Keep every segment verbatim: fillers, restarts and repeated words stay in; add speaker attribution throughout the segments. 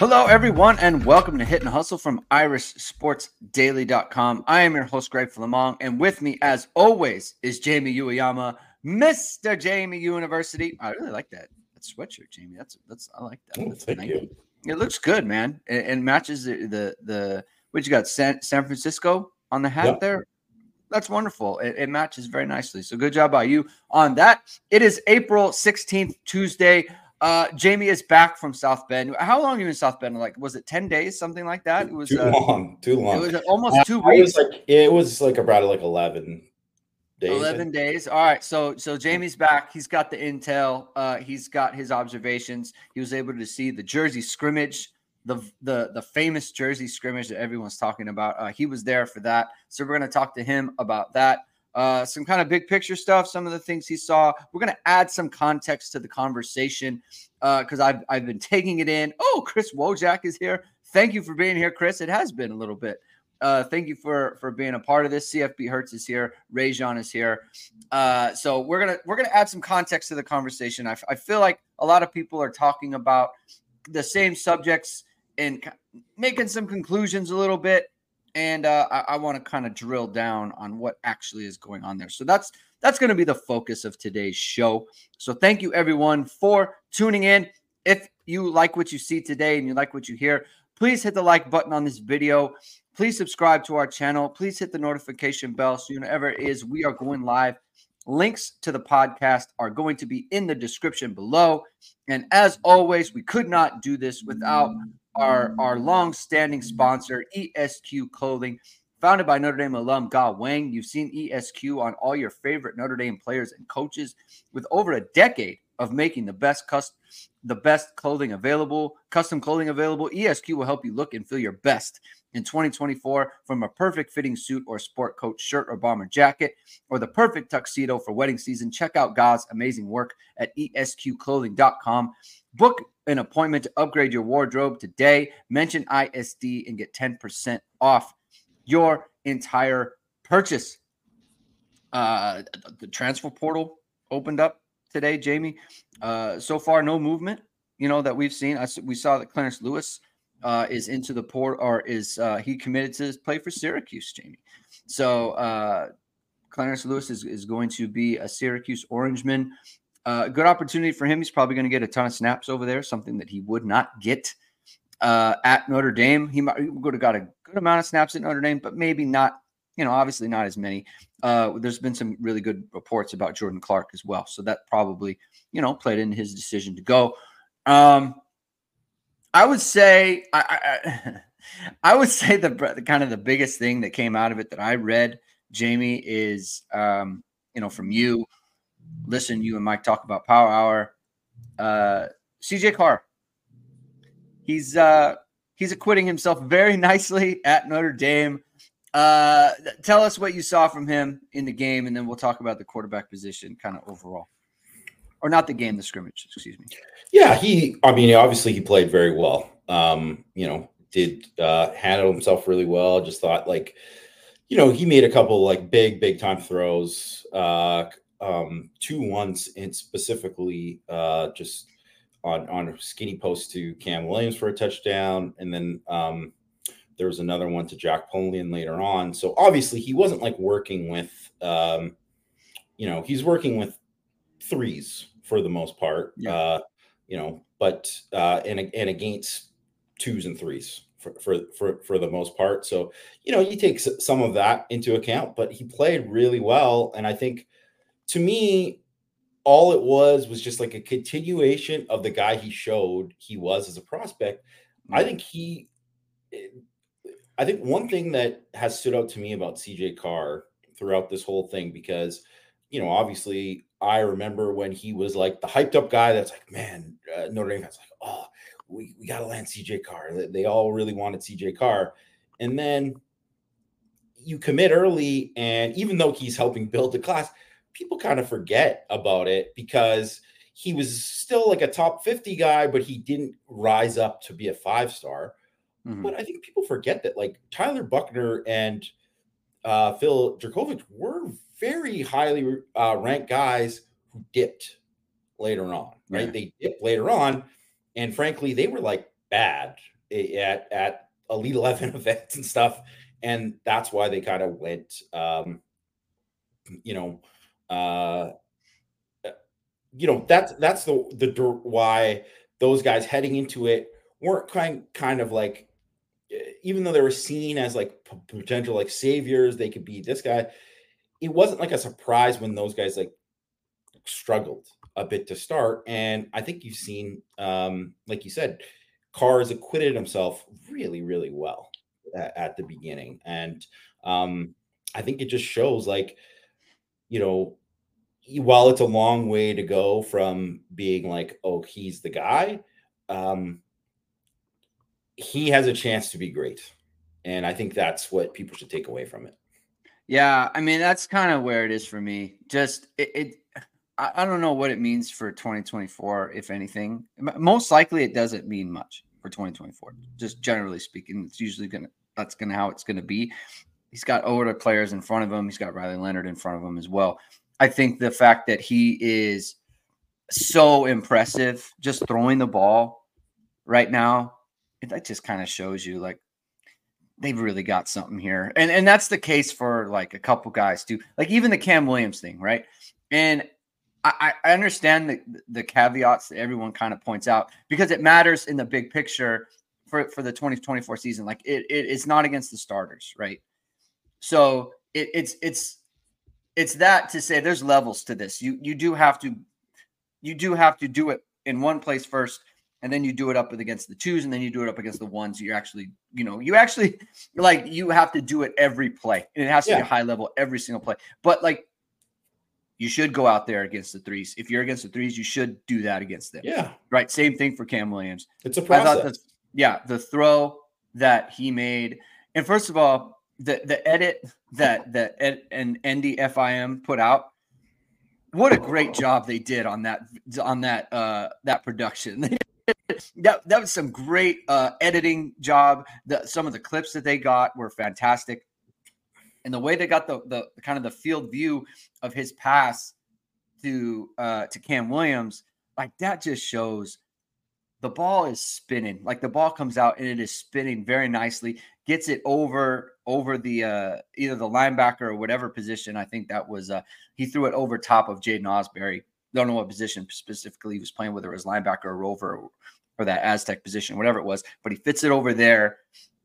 Speaker 1: Hello, everyone, and welcome to Hit and Hustle from irish sports daily dot com. I am your host, Greg Flamong, and with me, as always, is Jamie Ueyama, Mister Jamie University. I really like that, that sweatshirt, Jamie. That's that's I like that.
Speaker 2: Oh,
Speaker 1: That's
Speaker 2: thank
Speaker 1: nice.
Speaker 2: you.
Speaker 1: It looks good, man, and, and matches the, the the what you got, San, San Francisco on the hat
Speaker 2: Yep.
Speaker 1: there. That's wonderful. It, it matches very nicely. So good job by you on that. It is April sixteenth, Tuesday. Uh, Jamie is back from South Bend. How long are you in South Bend? Like, was it ten days, something like that? It was
Speaker 2: too
Speaker 1: uh,
Speaker 2: long, too long.
Speaker 1: It was almost
Speaker 2: Uh,
Speaker 1: two
Speaker 2: I
Speaker 1: weeks.
Speaker 2: was like, it was like about like eleven days.
Speaker 1: eleven days. All right. So, so Jamie's back. He's got the intel. Uh, he's got his observations. He was able to see the Jersey scrimmage, the the the famous Jersey scrimmage that everyone's talking about. Uh, he was there for that. So we're going to talk to him about that. Uh, some kind of big picture stuff, some of the things he saw. We're going to add some context to the conversation because uh, I've, I've been taking it in. Oh, Chris Wojak is here. Thank you for being here, Chris. It has been a little bit. Uh, thank you for, for being a part of this. C F B Hertz is here. Rajon is here. Uh, so we're going to we're gonna add some context to the conversation. I, I feel like a lot of people are talking about the same subjects and making some conclusions a little bit. And uh, I, I want to kind of drill down on what actually is going on there. So that's that's going to be the focus of today's show. So thank you, everyone, for tuning in. If you like what you see today and you like what you hear, please hit the like button on this video. Please subscribe to our channel. Please hit the notification bell so whenever it is we are going live. Links to the podcast are going to be in the description below. And as always, we could not do this without our, our long-standing sponsor, E S Q Clothing, founded by Notre Dame alum Ga Wang. You've seen E S Q on all your favorite Notre Dame players and coaches with over a decade of making the best custom, the best clothing available, custom clothing available. E S Q will help you look and feel your best in twenty twenty-four, from a perfect fitting suit or sport coat shirt or bomber jacket, or the perfect tuxedo for wedding season. Check out Ga's amazing work at E S Q clothing dot com. Book an appointment to upgrade your wardrobe today. Mention I S D and get ten percent off your entire purchase. Uh, the transfer portal opened up today, Jamie. Uh, so far, no movement, you know, that we've seen. I, we saw that Clarence Lewis uh, is into the port, or is uh, he committed to play for Syracuse, Jamie. So uh, Clarence Lewis is, is going to be a Syracuse Orangeman. Uh, good opportunity for him. He's probably going to get a ton of snaps over there, something that he would not get uh, at Notre Dame. He might he would have got a good amount of snaps at Notre Dame, but maybe not, you know, obviously not as many. Uh, there's been some really good reports about Jordan Clark as well. So that probably, you know, played into his decision to go. Um, I would say, I, I, I would say the, the kind of the biggest thing that came out of it that I read, Jamie, is, um, you know, from you, listen, you and Mike talk about Power Hour. Uh, C J Carr, he's uh, he's acquitting himself very nicely at Notre Dame. Uh, tell us what you saw from him in the game, and then we'll talk about the quarterback position kind of overall. Or not the game, the scrimmage, excuse me.
Speaker 2: Yeah, he, I mean, obviously he played very well. Um, you know, did uh, handle himself really well. Just thought, like, you know, he made a couple, like, big, big time throws. Uh, um, two ones in specifically uh, just on, on a skinny post to Cam Williams for a touchdown. And then um, there was another one to Jack Polian later on. So obviously he wasn't like working with, um, you know, he's working with threes for the most part, yeah. uh, you know, but uh, and, and against twos and threes for, for, for, for the most part. So, you know, he takes some of that into account, but he played really well. And I think, to me, all it was was just like a continuation of the guy he showed he was as a prospect. Mm-hmm. I think he, I think one thing that has stood out to me about C J Carr throughout this whole thing, because, you know, obviously I remember when he was like the hyped up guy that's like, man, uh, Notre Dame fans like, oh, we, we got to land C J Carr. They, they all really wanted C J Carr. And then you commit early, and even though he's helping build the class, people kind of forget about it because he was still like a top fifty guy, but he didn't rise up to be a five-star. Mm-hmm. But I think people forget that, like, Tyler Buchner and uh, Phil Jurkovec were very highly uh, ranked guys who dipped later on, right? Yeah. They dipped later on, and frankly, they were like bad at at Elite eleven events and stuff, and that's why they kind of went, um, you know, uh, you know that's that's the the why those guys heading into it weren't kind kind of like, even though they were seen as like potential like saviors, they could be this guy. It wasn't like a surprise when those guys like struggled a bit to start. And I think you've seen, um, like you said, Carr has acquitted himself really, really well at, at the beginning. And um, I think it just shows like, you know, while it's a long way to go from being like, oh, he's the guy, um, he has a chance to be great. And I think that's what people should take away from it.
Speaker 1: Yeah, I mean, that's kind of where it is for me. Just it, it I, I don't know what it means for twenty twenty-four, if anything. Most likely it doesn't mean much for twenty twenty-four. Just generally speaking, it's usually gonna that's gonna how it's gonna be. He's got older players in front of him. He's got Riley Leonard in front of him as well. I think the fact that he is so impressive just throwing the ball right now, that just kind of shows you like they've really got something here. And and that's the case for like a couple guys too. Like even the Cam Williams thing, right? And I, I understand the, the caveats that everyone kind of points out because it matters in the big picture for, for the twenty twenty-four season. Like it, it it's not against the starters, right? So it, it's it's it's that to say there's levels to this. You you do have to you do have to do it in one place first, and then you do it up against the twos, and then you do it up against the ones. You actually, you know, you actually like you have to do it every play, and it has to yeah. be high level every single play. But like, you should go out there against the threes. If you're against the threes, you should do that against them.
Speaker 2: Yeah,
Speaker 1: right. Same thing for Cam Williams.
Speaker 2: It's a process.
Speaker 1: I thought the, yeah, the throw that he made, and first of all, the the edit that that ed, and N D F I M put out. What a great job they did on that on that uh, that production. that that was some great uh, editing job. The, some of the clips that they got were fantastic, and the way they got the, the the kind of the field view of his pass to uh, to Cam Williams, like that just shows the ball is spinning. Like the ball comes out and it is spinning very nicely. Gets it over over the uh, either the linebacker or whatever position. I think that was uh, he threw it over top of Jaden Osbury. Don't know what position specifically he was playing, whether it was linebacker or rover or, or that Aztec position, whatever it was. But he fits it over there,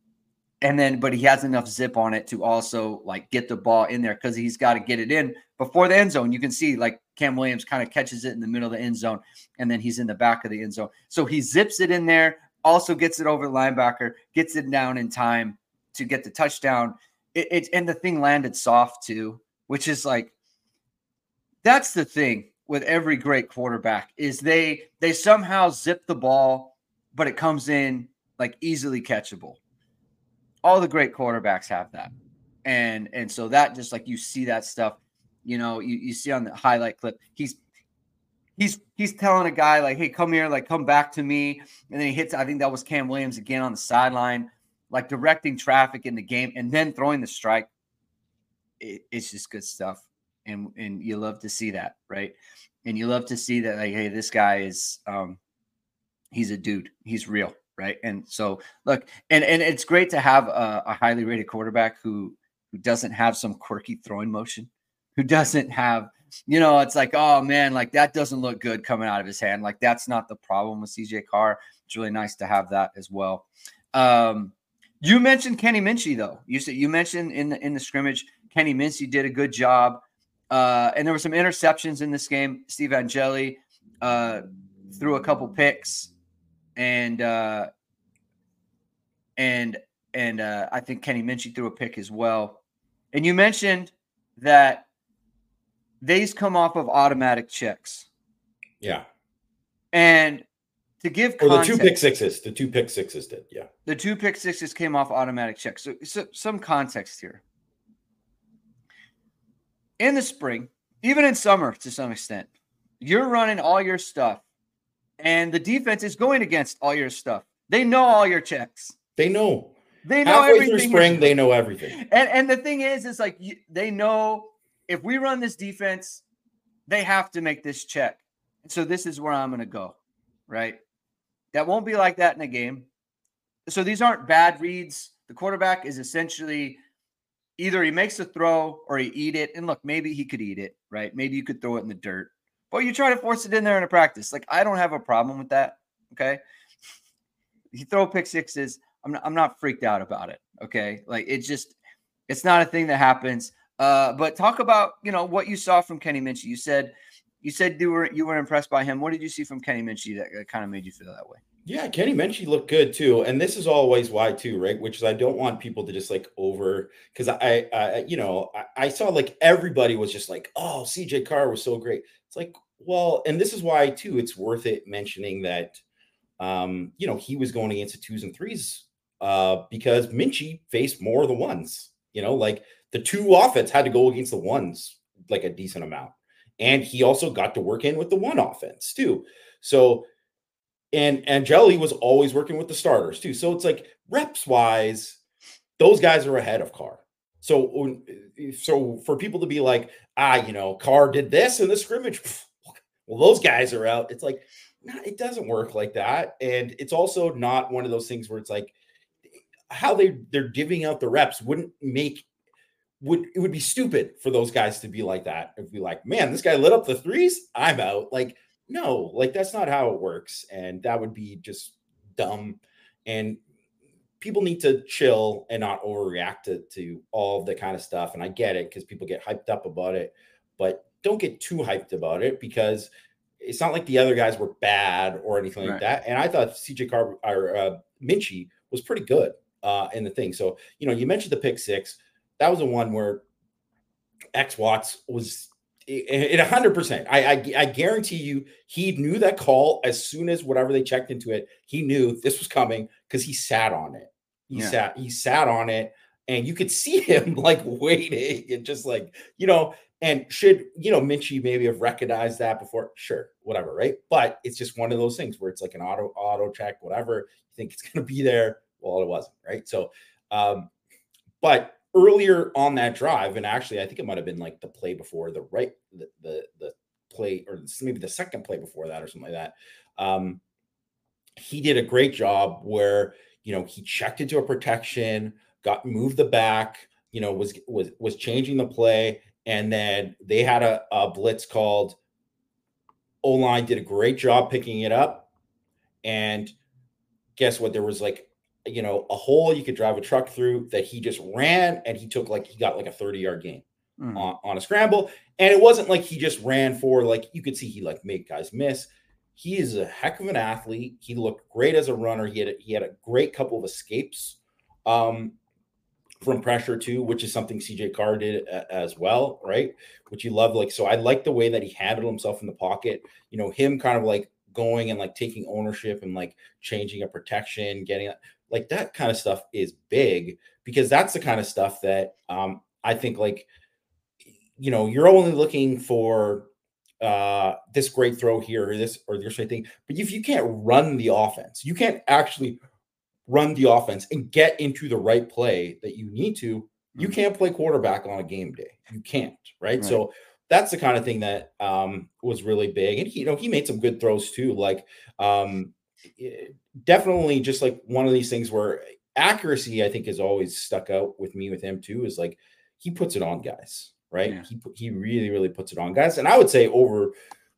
Speaker 1: and then but he has enough zip on it to also like get the ball in there because he's got to get it in before the end zone. You can see like Cam Williams kind of catches it in the middle of the end zone, and then he's in the back of the end zone. So he zips it in there. Also gets it over the linebacker, gets it down in time to get the touchdown. It, it and the thing landed soft too, which is like that's the thing with every great quarterback is they they somehow zip the ball, but it comes in like easily catchable. All the great quarterbacks have that, and and so that just like you see that stuff, you know, you, you see on the highlight clip, he's. He's he's telling a guy like, hey, come here, like come back to me. And then he hits, I think that was Cam Williams again on the sideline, like directing traffic in the game and then throwing the strike. It, it's just good stuff. And and you love to see that, right? And you love to see that, like, hey, this guy is um he's a dude, he's real, right? And so look, and and it's great to have a, a highly rated quarterback who who doesn't have some quirky throwing motion, who doesn't have you know, it's like, oh, man, like that doesn't look good coming out of his hand. Like that's not the problem with C J Carr. It's really nice to have that as well. Um, you mentioned Kenny Minchey, though. You said you mentioned in the in the scrimmage, Kenny Minchey did a good job. Uh, and there were some interceptions in this game. Steve Angeli uh, threw a couple picks, and uh, and and uh, I think Kenny Minchey threw a pick as well. And you mentioned that these come off of automatic checks.
Speaker 2: Yeah.
Speaker 1: And to give
Speaker 2: or
Speaker 1: context,
Speaker 2: the two pick sixes, the two pick sixes did. Yeah.
Speaker 1: The two pick sixes came off automatic checks. So, so some context here. In the spring, even in summer to some extent, you're running all your stuff and the defense is going against all your stuff. They know all your checks.
Speaker 2: They know.
Speaker 1: They know
Speaker 2: Halfway
Speaker 1: everything.
Speaker 2: Through spring, they know everything.
Speaker 1: And and the thing is, is like you, they know if we run this defense, they have to make this check. So this is where I'm going to go, right? That won't be like that in a game. so these aren't bad reads. The quarterback is essentially either he makes a throw or he eat it. And look, maybe he could eat it, right? Maybe you could throw it in the dirt, but you try to force it in there in a practice. Like, I don't have a problem with that. Okay. You throw pick sixes. I'm not, I'm not freaked out about it. Okay. Like, it's just, it's not a thing that happens. Uh, but talk about, you know, what you saw from Kenny Minchey. You said, you said you were, you were impressed by him. What did you see from Kenny Minchey that, that kind of made you feel that way?
Speaker 2: Yeah, Kenny Minchey looked good too, and this is always why too, right? Which is I don't want people to just like over because I, I, you know, I, I saw like everybody was just like, oh, C J Carr was so great. It's like, well, and this is why too, it's worth it mentioning that, um, you know, he was going against the twos and threes, uh, because Minchey faced more of the ones. You know, like the two offense had to go against the ones like a decent amount, and he also got to work in with the one offense too. So. And Angeli was always working with the starters too. So it's like reps wise, those guys are ahead of Carr. So, so for people to be like, ah, you know, Carr did this in the scrimmage. Well, those guys are out. It's like, nah, it doesn't work like that. And it's also not one of those things where it's like how they they're giving out the reps wouldn't make would it would be stupid for those guys to be like that. It'd be like, man, this guy lit up the threes. I'm out. Like, no, like that's not how it works. And that would be just dumb. And people need to chill and not overreact to, to all the kind of stuff. And I get it because people get hyped up about it, but don't get too hyped about it because it's not like the other guys were bad or anything right. like that. And I thought C J Carr or uh, Minchey was pretty good uh, in the thing. So, you know, you mentioned the pick six. That was the one where X Watts was it one hundred percent. I, I I guarantee you he knew that call as soon as whatever they checked into it. He knew this was coming because he sat on it. He yeah. sat he sat on it, and you could see him like waiting and just like, you know, and should, you know, Minchey maybe have recognized that before? Sure, whatever, right? But it's just one of those things where it's like an auto auto check, whatever. You think it's going to be there. Well, it wasn't, right? So, um, but earlier on that drive, and actually, I think it might have been like the play before the right, the the, the play, or maybe the second play before that, or something like that. Um, he did a great job where, you know, he checked into a protection, got moved the back, you know, was was was changing the play, and then they had a, a blitz called. O-line did a great job picking it up, and guess what? There was like, you know, a hole you could drive a truck through that he just ran, and he took like, he got like a thirty yard gain mm. on, on a scramble. And it wasn't like he just ran for, like, you could see he like made guys miss. He is a heck of an athlete. He looked great as a runner. He had a, he had a great couple of escapes um, from pressure too, which is something C J Carr did a, as well. Right. Which you love. Like, so I like the way that he handled himself in the pocket, you know, him kind of like going and like taking ownership and like changing a protection, getting like that kind of stuff is big, because that's the kind of stuff that um, I think, like, you know, you're only looking for uh, this great throw here or this or this thing. But if you can't run the offense, you can't actually run the offense and get into the right play that you need to, you can't play quarterback on a game day. You can't, right? right. So that's the kind of thing that um, was really big. And he, you know, he made some good throws too. Like, um, definitely just like one of these things where accuracy, I think, has always stuck out with me with him too, is like he puts it on guys, right? Yeah. He he really, really puts it on guys. And I would say over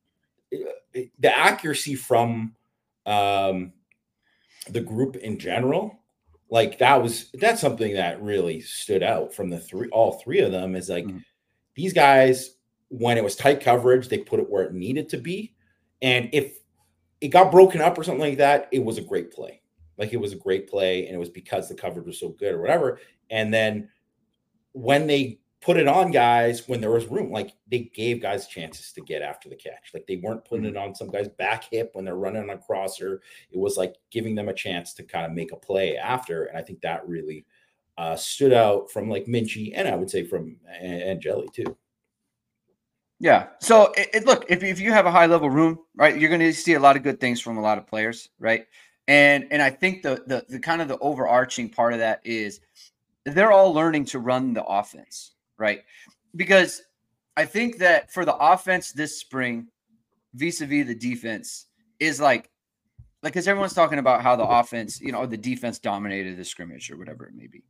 Speaker 2: the accuracy from um, the group in general, like that was, that's something that really stood out from the three, all three of them, is like mm-hmm. these guys, when it was tight coverage, they put it where it needed to be. And if it got broken up or something like that, it was a great play. Like, it was a great play, and it was because the coverage was so good or whatever. And then when they put it on guys, when there was room, like they gave guys chances to get after the catch. Like, they weren't putting it on some guy's back hip when they're running on a crosser. It was like giving them a chance to kind of make a play after. And I think that really uh, stood out from like Minchey, and I would say from Angeli too.
Speaker 1: Yeah. So it, it, look, if, if you have a high level room, right, you're going to see a lot of good things from a lot of players. Right. And, and I think the, the, the kind of the overarching part of that is they're all learning to run the offense. Right. Because I think that for the offense this spring, vis-a-vis the defense, is like like, because everyone's talking about how the offense, you know, the defense dominated the scrimmage or whatever it may be.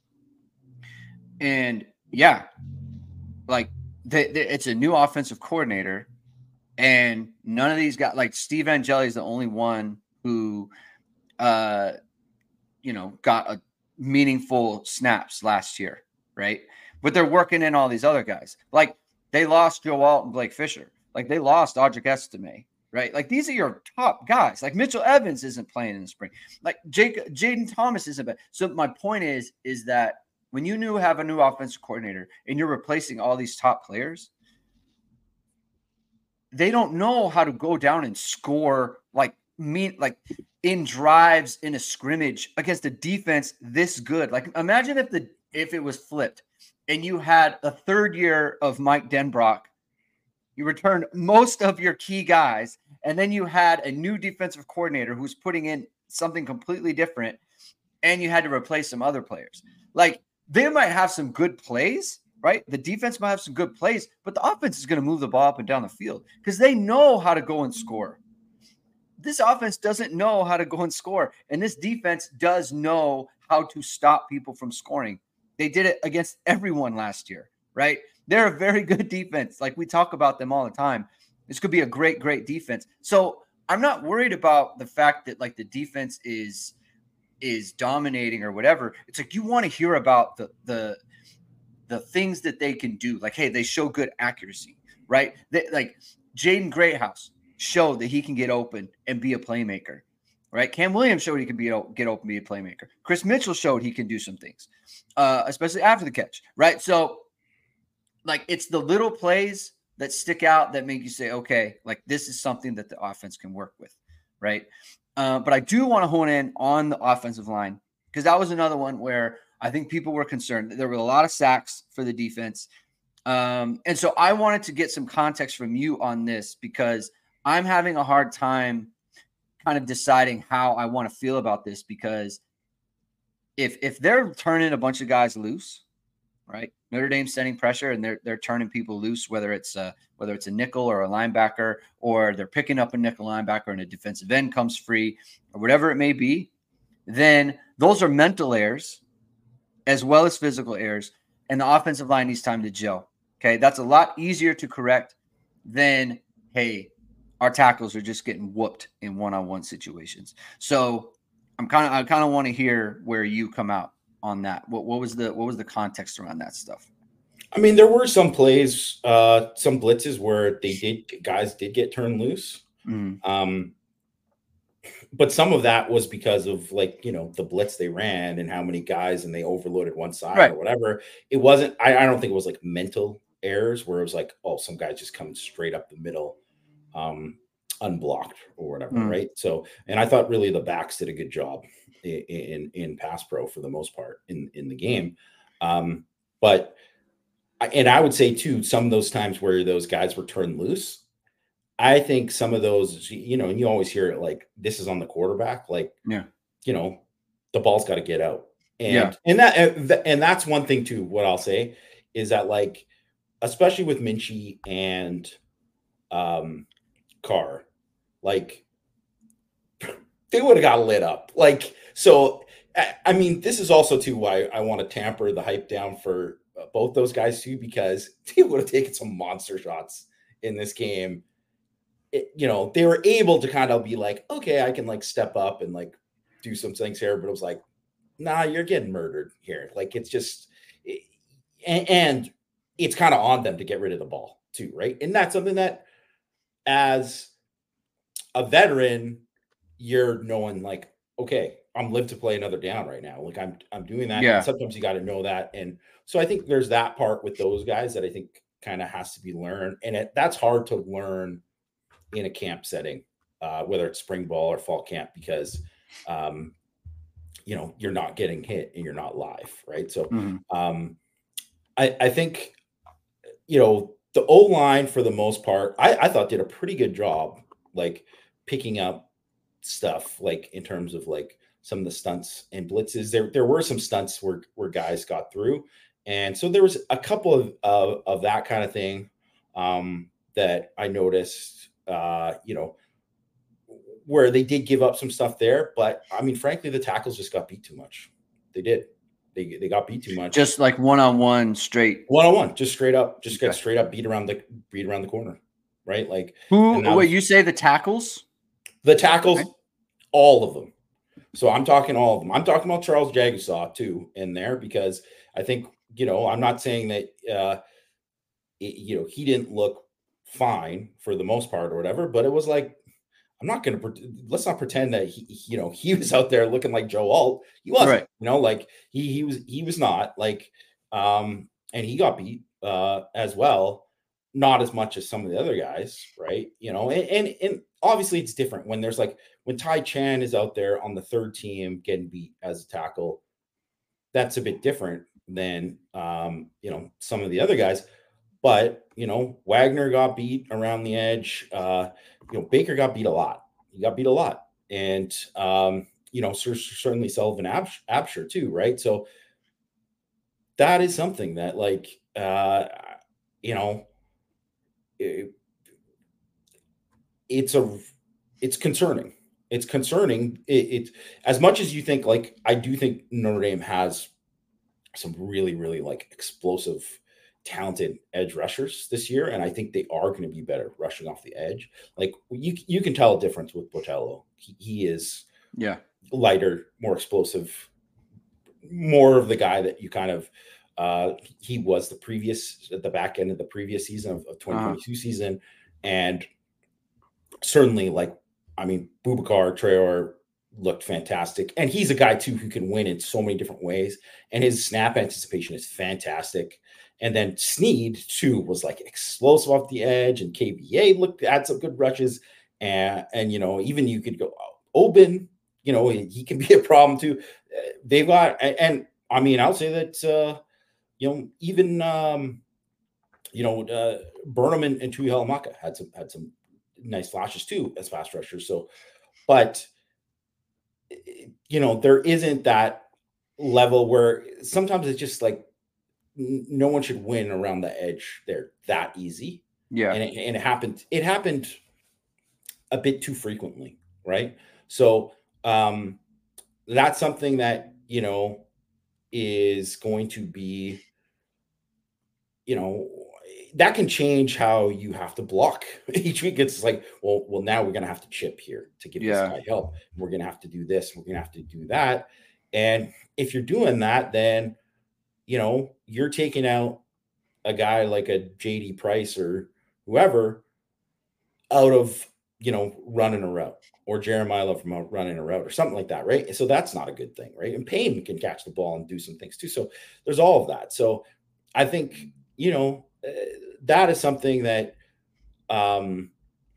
Speaker 1: And yeah, like the, the, it's a new offensive coordinator, and none of these guys, like Steve Angeli is the only one who, uh, you know, got a meaningful snaps last year, right? But they're working in all these other guys. Like they lost Joe Alt and Blake Fisher. Like they lost Audric Estime, right? Like these are your top guys. Like Mitchell Evans isn't playing in the spring. Like Jake Jaden Thomas isn't bad. So my point is, is that when you new have a new offensive coordinator and you're replacing all these top players, they don't know how to go down and score like mean like in drives in a scrimmage against a defense this good. Like imagine if the if it was flipped and you had a third year of Mike Denbrock, you returned most of your key guys, and then you had a new defensive coordinator who's putting in something completely different, and you had to replace some other players. Like they might have some good plays, right? The defense might have some good plays, but the offense is going to move the ball up and down the field because they know how to go and score. This offense doesn't know how to go and score, and this defense does know how to stop people from scoring. They did it against everyone last year, right? They're a very good defense. Like we talk about them all the time. This could be a great, great defense. So I'm not worried about the fact that like the defense is is dominating or whatever. It's like you want to hear about the the the things that they can do. Like, hey, they show good accuracy, right? They, like Jaden Greathouse showed that he can get open and be a playmaker, right? Cam Williams showed he can be get open, be a playmaker. Chris Mitchell showed he can do some things, uh, especially after the catch, right? So, like, it's the little plays that stick out that make you say, okay, like this is something that the offense can work with, right? Uh, but I do want to hone in on the offensive line because that was another one where I think people were concerned. There were a lot of sacks for the defense. Um, and so I wanted to get some context from you on this because I'm having a hard time kind of deciding how I want to feel about this because if if they're turning a bunch of guys loose, right? Notre Dame's sending pressure and they're they're turning people loose, whether it's a whether it's a nickel or a linebacker, or they're picking up a nickel linebacker and a defensive end comes free, or whatever it may be, then those are mental errors as well as physical errors, and the offensive line needs time to gel. Okay, that's a lot easier to correct than, hey, our tackles are just getting whooped in one-on-one situations. So I'm kind of I kind of want to hear where you come out on that. What what was the what was the context around that stuff?
Speaker 2: I mean, there were some plays, uh, some blitzes where they did guys did get turned loose. Mm. Um, but some of that was because of like, you know, the blitz they ran and how many guys and they overloaded one side right. or whatever. It wasn't, I, I don't think it was like mental errors where it was like, oh, some guys just coming straight up the middle, um, unblocked or whatever. Mm. Right. So, and I thought really the backs did a good job in, in, in pass pro for the most part in, in the game. Um, but, and I would say too, some of those times where those guys were turned loose, I think some of those, you know, and you always hear it like, this is on the quarterback. Like,
Speaker 1: yeah,
Speaker 2: you know, the ball's got to get out. And,
Speaker 1: yeah.
Speaker 2: and that, and that's one thing too, what I'll say is that like, especially with Minchie and um, Carr, like they would have got lit up. Like, so, I mean, this is also too why I want to tamper the hype down for both those guys too, because they would have taken some monster shots in this game. It, you know, they were able to kind of be like, okay, I can like step up and like do some things here, but it was like, nah, you're getting murdered here. Like it's just, it, and, and it's kind of on them to get rid of the ball too, right? And that's something that, as a veteran, you're knowing like, okay, I'm live to play another down right now. Like I'm, I'm doing that.
Speaker 1: Yeah.
Speaker 2: And sometimes you got to know that, and so I think there's that part with those guys that I think kind of has to be learned, and it, that's hard to learn in a camp setting, uh, whether it's spring ball or fall camp, because, um, you know, you're not getting hit and you're not live. Right. So, mm-hmm. um, I, I think, you know, the O-line for the most part, I, I thought did a pretty good job, like picking up stuff, like in terms of like some of the stunts and blitzes. There, there were some stunts where, where guys got through. And so there was a couple of, of, of that kind of thing, um, that I noticed. Uh, you know, where they did give up some stuff there. But I mean, frankly, the tackles just got beat too much. They did. They they got beat too much.
Speaker 1: Just like one on one, straight
Speaker 2: one on one, just straight up, just
Speaker 1: okay.
Speaker 2: get straight up beat around the beat around the corner, right? Like
Speaker 1: who? Wait, was, you say the tackles?
Speaker 2: The tackles, okay. all of them. So I'm talking all of them. I'm talking about Charles Jagusah too in there because I think you know I'm not saying that uh, it, you know he didn't look fine for the most part or whatever, but it was like. I'm not going to let's not pretend that he, you know, he was out there looking like Joe Alt. He wasn't, right. you know, like he he was he was not like, um, and he got beat uh, as well, not as much as some of the other guys, right? You know, and, and and obviously it's different when there's like when Ty Chan is out there on the third team getting beat as a tackle. That's a bit different than um, you know some of the other guys. But, you know, Wagner got beat around the edge. Uh, you know, Baker got beat a lot. He got beat a lot. And, um, you know, certainly Sullivan Abs- Absher too, right? So that is something that, like, uh, you know, it, it's a, it's concerning. It's concerning. It, it, as much as you think, like, I do think Notre Dame has some really, really, like, explosive talented edge rushers this year, and I think they are going to be better rushing off the edge. Like you, you can tell a difference with Botelho. He, he is,
Speaker 1: yeah,
Speaker 2: lighter, more explosive, more of the guy that you kind of. Uh, he was the previous at the back end of the previous season of, of twenty twenty-two uh-huh. season, and certainly, like I mean, Boubacar Traore looked fantastic, and he's a guy too who can win in so many different ways, and his snap anticipation is fantastic. And then Sneed too was like explosive off the edge, and K B A looked at some good rushes, and and you know even you could go Oben, you know he can be a problem too. They've got and, and I mean I'll say that uh, you know even um, you know uh, Burnham and, and Tui Halamaka had some had some nice flashes too as fast rushers. So, but you know there isn't that level where sometimes it's just like. No one should win around the edge there that easy.
Speaker 1: Yeah.
Speaker 2: And it, and it happened, it happened a bit too frequently. Right. So um, that's something that, you know, is going to be, you know, that can change how you have to block each week. It's like, well, well, now we're going to have to chip here to give
Speaker 1: yeah.
Speaker 2: this guy help. We're going to have to do this. We're going to have to do that. And if you're doing that, then, you know, you're taking out a guy like a J D Price or whoever out of, you know, running a route, or Jeremiah Love from running a route or something like that. Right. So that's not a good thing. Right. And Payne can catch the ball and do some things too. So there's all of that. So I think, you know, uh, that is something that, um,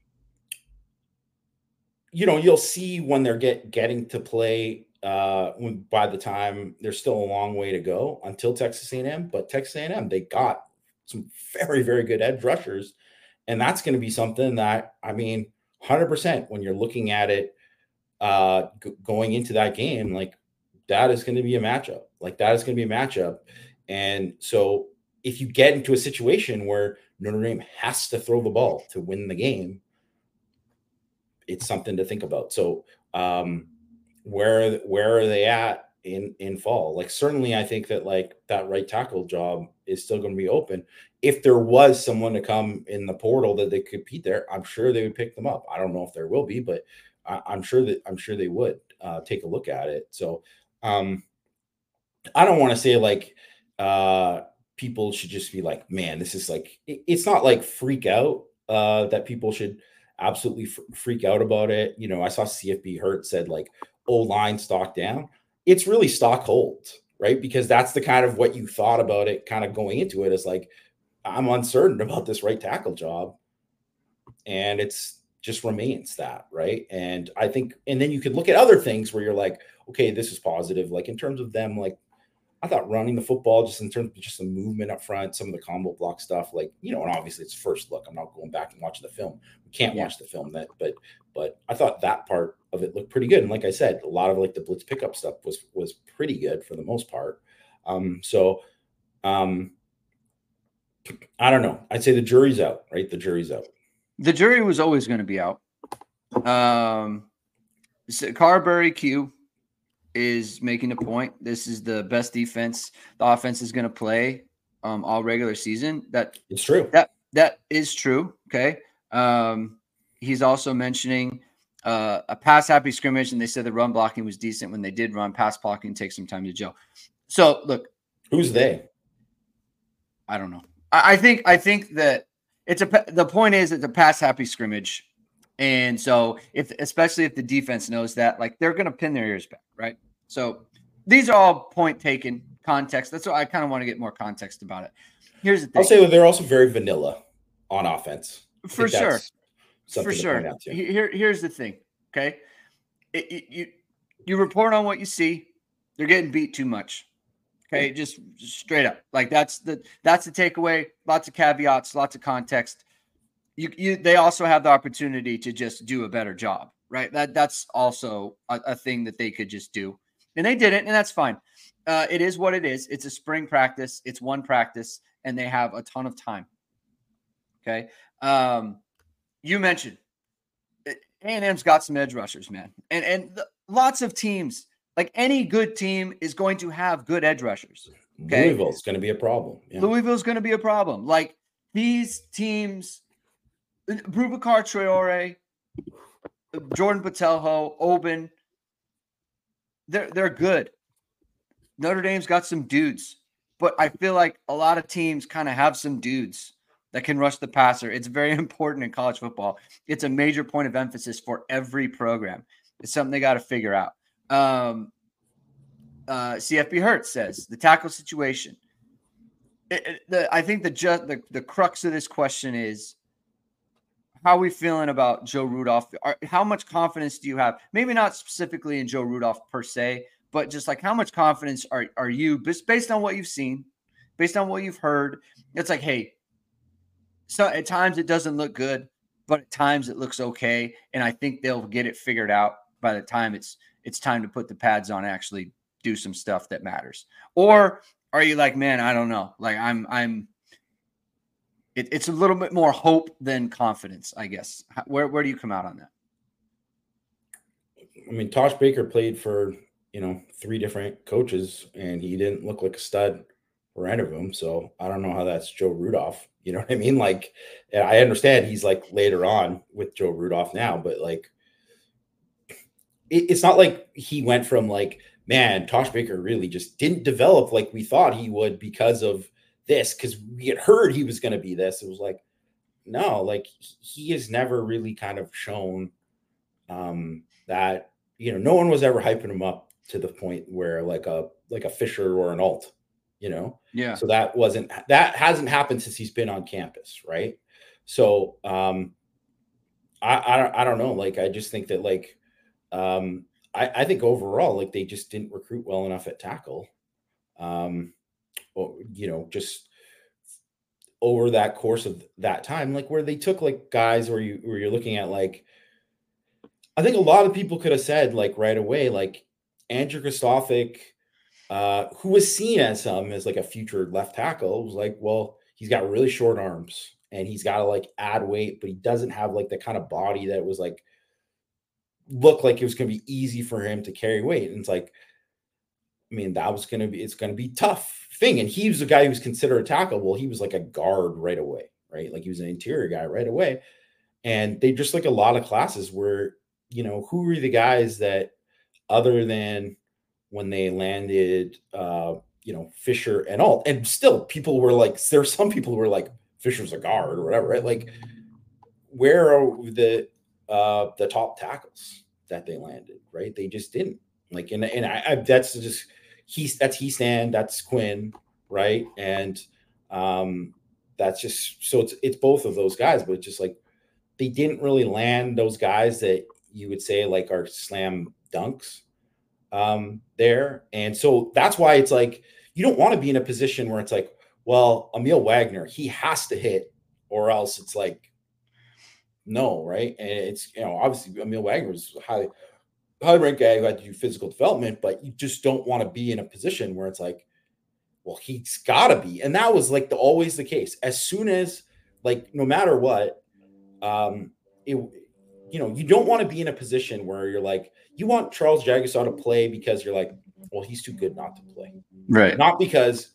Speaker 2: you know, you'll see when they're get getting to play. Uh, when by the time there's still a long way to go until Texas A and M, but Texas A and M, they got some very, very good edge rushers. And that's going to be something that, I mean, one hundred percent when you're looking at it uh, g- going into that game, like that is going to be a matchup. Like that is going to be a matchup. And so if you get into a situation where Notre Dame has to throw the ball to win the game, it's something to think about. So, um, where where are they at in in fall? Like certainly I think that like that right tackle job is still going to be open. If there was someone to come in the portal that they could compete there, I'm sure they would pick them up. I don't know if there will be, but I, I'm sure that I'm sure they would uh, take a look at it. So um, I don't want to say like uh, people should just be like, man, this is like it, it's not like freak out uh, that people should absolutely f- freak out about it. You know, I saw C F B Hurt said like, O-line stock down. It's really stock hold, right? Because that's the kind of what you thought about it kind of going into it is like, I'm uncertain about this right tackle job. And it's just remains that, right? And I think, and then you could look at other things where you're like, okay, this is positive. Like in terms of them, like I thought running the football, just in terms of just the movement up front, some of the combo block stuff, like, you know, and obviously it's first look. I'm not going back and watching the film. We can't yeah. watch the film that, but, but I thought that part of it looked pretty good. And like I said, a lot of like the blitz pickup stuff was, was pretty good for the most part. Um, so um, I don't know. I'd say the jury's out, right? The jury's out.
Speaker 1: The jury was always going to be out. Um, So Carberry Q is making a point. This is the best defense the offense is going to play um, all regular season. That
Speaker 2: it's true.
Speaker 1: That that is true. Okay. Um, he's also mentioning uh, a pass happy scrimmage, and they said the run blocking was decent when they did run. Pass blocking takes some time to gel. So look,
Speaker 2: who's they?
Speaker 1: I don't know. I, I think I think that it's a. The point is, it's a pass happy scrimmage. And so if, especially if the defense knows that, like they're going to pin their ears back. Right. So these are all point taken context. That's why I kind of want to get more context about it. Here's the thing.
Speaker 2: I'll say that they're also very vanilla on offense.
Speaker 1: For sure. For sure. Here, here's the thing. Okay. It, it, you, you report on what you see. They're getting beat too much. Okay. Just, just straight up. Like that's the, that's the takeaway. Lots of caveats, lots of context. You, you, they also have the opportunity to just do a better job, right? That that's also a, a thing that they could just do, and they didn't, and that's fine. Uh, it is what it is. It's a spring practice. It's one practice, and they have a ton of time. Okay, um, you mentioned A and M's got some edge rushers, man, and and the, lots of teams, like any good team, is going to have good edge rushers. Okay?
Speaker 2: Louisville's going to be a problem.
Speaker 1: Yeah. Louisville's going to be a problem. Like these teams. Boubacar Traore, Jordan Botelho, Oben, they're they're good. Notre Dame's got some dudes, but I feel like a lot of teams kind of have some dudes that can rush the passer. It's very important in college football. It's a major point of emphasis for every program. It's something they got to figure out. Um, uh, C F B Hertz says the tackle situation. It, it, the, I think the, ju- the the crux of this question is, how are we feeling about Joe Rudolph? Are, how much confidence do you have? Maybe not specifically in Joe Rudolph per se, but just like how much confidence are, are you, based on what you've seen, based on what you've heard? It's like, hey, so at times it doesn't look good, but at times it looks okay. And I think they'll get it figured out by the time it's it's time to put the pads on and actually do some stuff that matters. Or are you like, man, I don't know. Like I'm I'm It, it's a little bit more hope than confidence, I guess. Where where do you come out on that?
Speaker 2: I mean, Tosh Baker played for, you know, three different coaches, and he didn't look like a stud for any of them. So I don't know how that's Joe Rudolph. You know what I mean? Like, I understand he's like later on with Joe Rudolph now, but like, it, it's not like he went from like, man, Tosh Baker really just didn't develop like we thought he would because of this, because we had heard he was going to be this. It was like, no, like he has never really kind of shown um, that, you know, no one was ever hyping him up to the point where like a, like a Fisher or an Alt, you know?
Speaker 1: Yeah.
Speaker 2: So that wasn't, that hasn't happened since he's been on campus. Right. So um, I, I don't, I don't know. Like, I just think that like, um, I, I think overall, like they just didn't recruit well enough at tackle. Um, Or, you know, just over that course of that time, like where they took like guys where you where you're looking at like, I think a lot of people could have said like right away, like Andrew Kristofik, uh, who was seen as um as like a future left tackle, was like, well, he's got really short arms and he's got to like add weight, but he doesn't have like the kind of body that was like look like it was going to be easy for him to carry weight. And it's like, I mean, that was going to be, it's going to be tough thing. And he was a guy who was considered a tackle. Well, he was like a guard right away, right? Like he was an interior guy right away. And they just like a lot of classes where, you know, who were the guys that other than when they landed, uh, you know, Fisher and Alt, and still people were like, there's some people who were like, Fisher's a guard or whatever, right? Like, where are the, uh, the top tackles that they landed, right? They just didn't. Like, and, and I, I that's just, he's, that's Hiestand, that's Quinn, right? And um, that's just, so it's, it's both of those guys, but it's just like, they didn't really land those guys that you would say like are slam dunks um, there. And so that's why it's like, you don't want to be in a position where it's like, well, Emil Wagner, he has to hit or else it's like, no, right? And it's, you know, obviously Emil Wagner was highly, highly ranked guy who had to do physical development, but you just don't want to be in a position where it's like, well, he's got to be. And that was like the, always the case. As soon as, like, no matter what, um, it, you know, you don't want to be in a position where you're like, you want Charles Jagusah to play because you're like, well, he's too good not to play.
Speaker 1: Right.
Speaker 2: Not because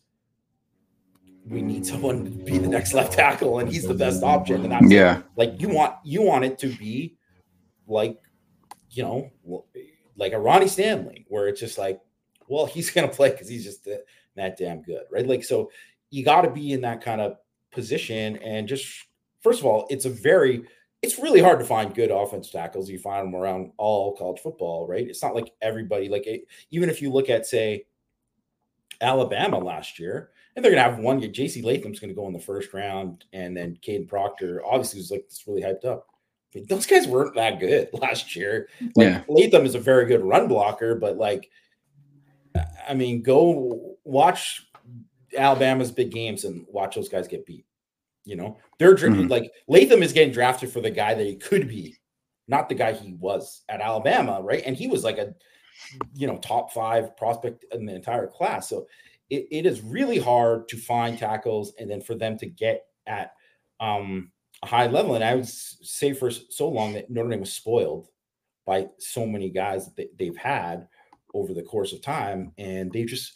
Speaker 2: we need someone to be the next left tackle and he's the best option. And that's
Speaker 1: yeah.
Speaker 2: it. Like you want, you want it to be like, you know, like a Ronnie Stanley, where it's just like, well, he's going to play because he's just that, that damn good. Right. Like, so you got to be in that kind of position. And just, first of all, it's a very, it's really hard to find good offensive tackles. You find them around all college football, right? It's not like everybody, like it, even if you look at, say, Alabama last year, and they're going to have one, J C Latham's going to go in the first round, and then Caden Proctor obviously was like, it's really hyped up. I mean, those guys weren't that good last year. Like
Speaker 1: yeah.
Speaker 2: Latham is a very good run blocker, but like, I mean, go watch Alabama's big games and watch those guys get beat. You know, they're mm-hmm. like Latham is getting drafted for the guy that he could be, not the guy he was at Alabama, right? And he was like a, you know, top five prospect in the entire class. So it, it is really hard to find tackles and then for them to get at um, a high level. And I would say for so long that Notre Dame was spoiled by so many guys that they, they've had over the course of time, and they just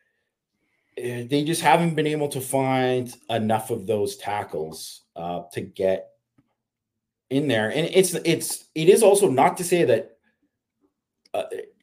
Speaker 2: they just haven't been able to find enough of those tackles uh, to get in there. And it's it's it is also not to say that uh,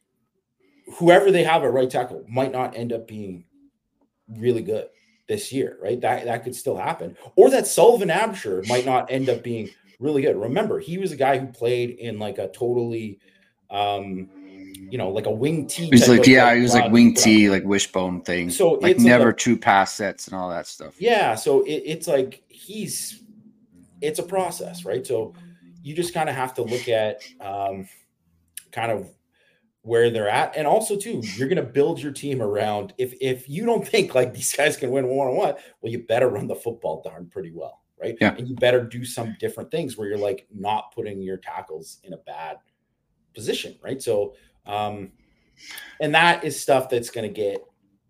Speaker 2: whoever they have at right tackle might not end up being really good this year, right? That that could still happen, or that Sullivan Absher might not end up being really good. Remember, he was a guy who played in like a totally. Um, you know, like a wing T.
Speaker 1: He's like, yeah,
Speaker 2: like
Speaker 1: he was like wing T, like wishbone thing.
Speaker 2: So
Speaker 1: like
Speaker 2: it's
Speaker 1: never
Speaker 2: like a,
Speaker 1: true pass sets and all that stuff.
Speaker 2: Yeah. So it, it's like, he's, it's a process, right? So you just kind of have to look at um, kind of where they're at. And also too, you're going to build your team around, if, if you don't think like these guys can win one-on-one, well, you better run the football darn pretty well. Right.
Speaker 1: Yeah.
Speaker 2: And you better do some different things where you're like not putting your tackles in a bad position. Right. So, Um, and that is stuff that's going to get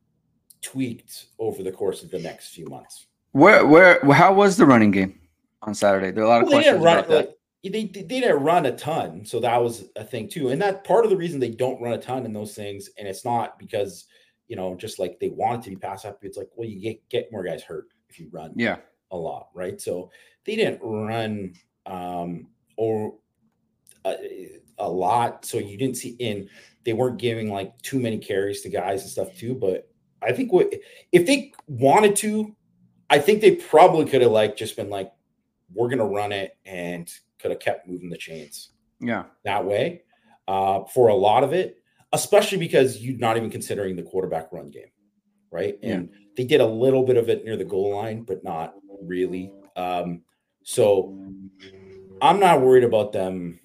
Speaker 2: tweaked over the course of the next few months.
Speaker 1: Where, where, how was the running game on Saturday? There are a lot of
Speaker 2: well,
Speaker 1: questions
Speaker 2: run,
Speaker 1: about that.
Speaker 2: Like, they, they didn't run a ton, so that was a thing too. And that part of the reason they don't run a ton in those things, and it's not because, you know, just like they want it to be pass up. It's like, well, you get get more guys hurt if you run,
Speaker 1: yeah,
Speaker 2: a lot, right? So they didn't run um, or. Uh, a lot, so you didn't see in they weren't giving like too many carries to guys and stuff too. But I think what if they wanted to, I think they probably could have like just been like, we're gonna run it, and could have kept moving the chains.
Speaker 1: Yeah,
Speaker 2: that way uh, for a lot of it, especially because you're not even considering the quarterback run game, right? And yeah. they did a little bit of it near the goal line, but not really. Um, so I'm not worried about them.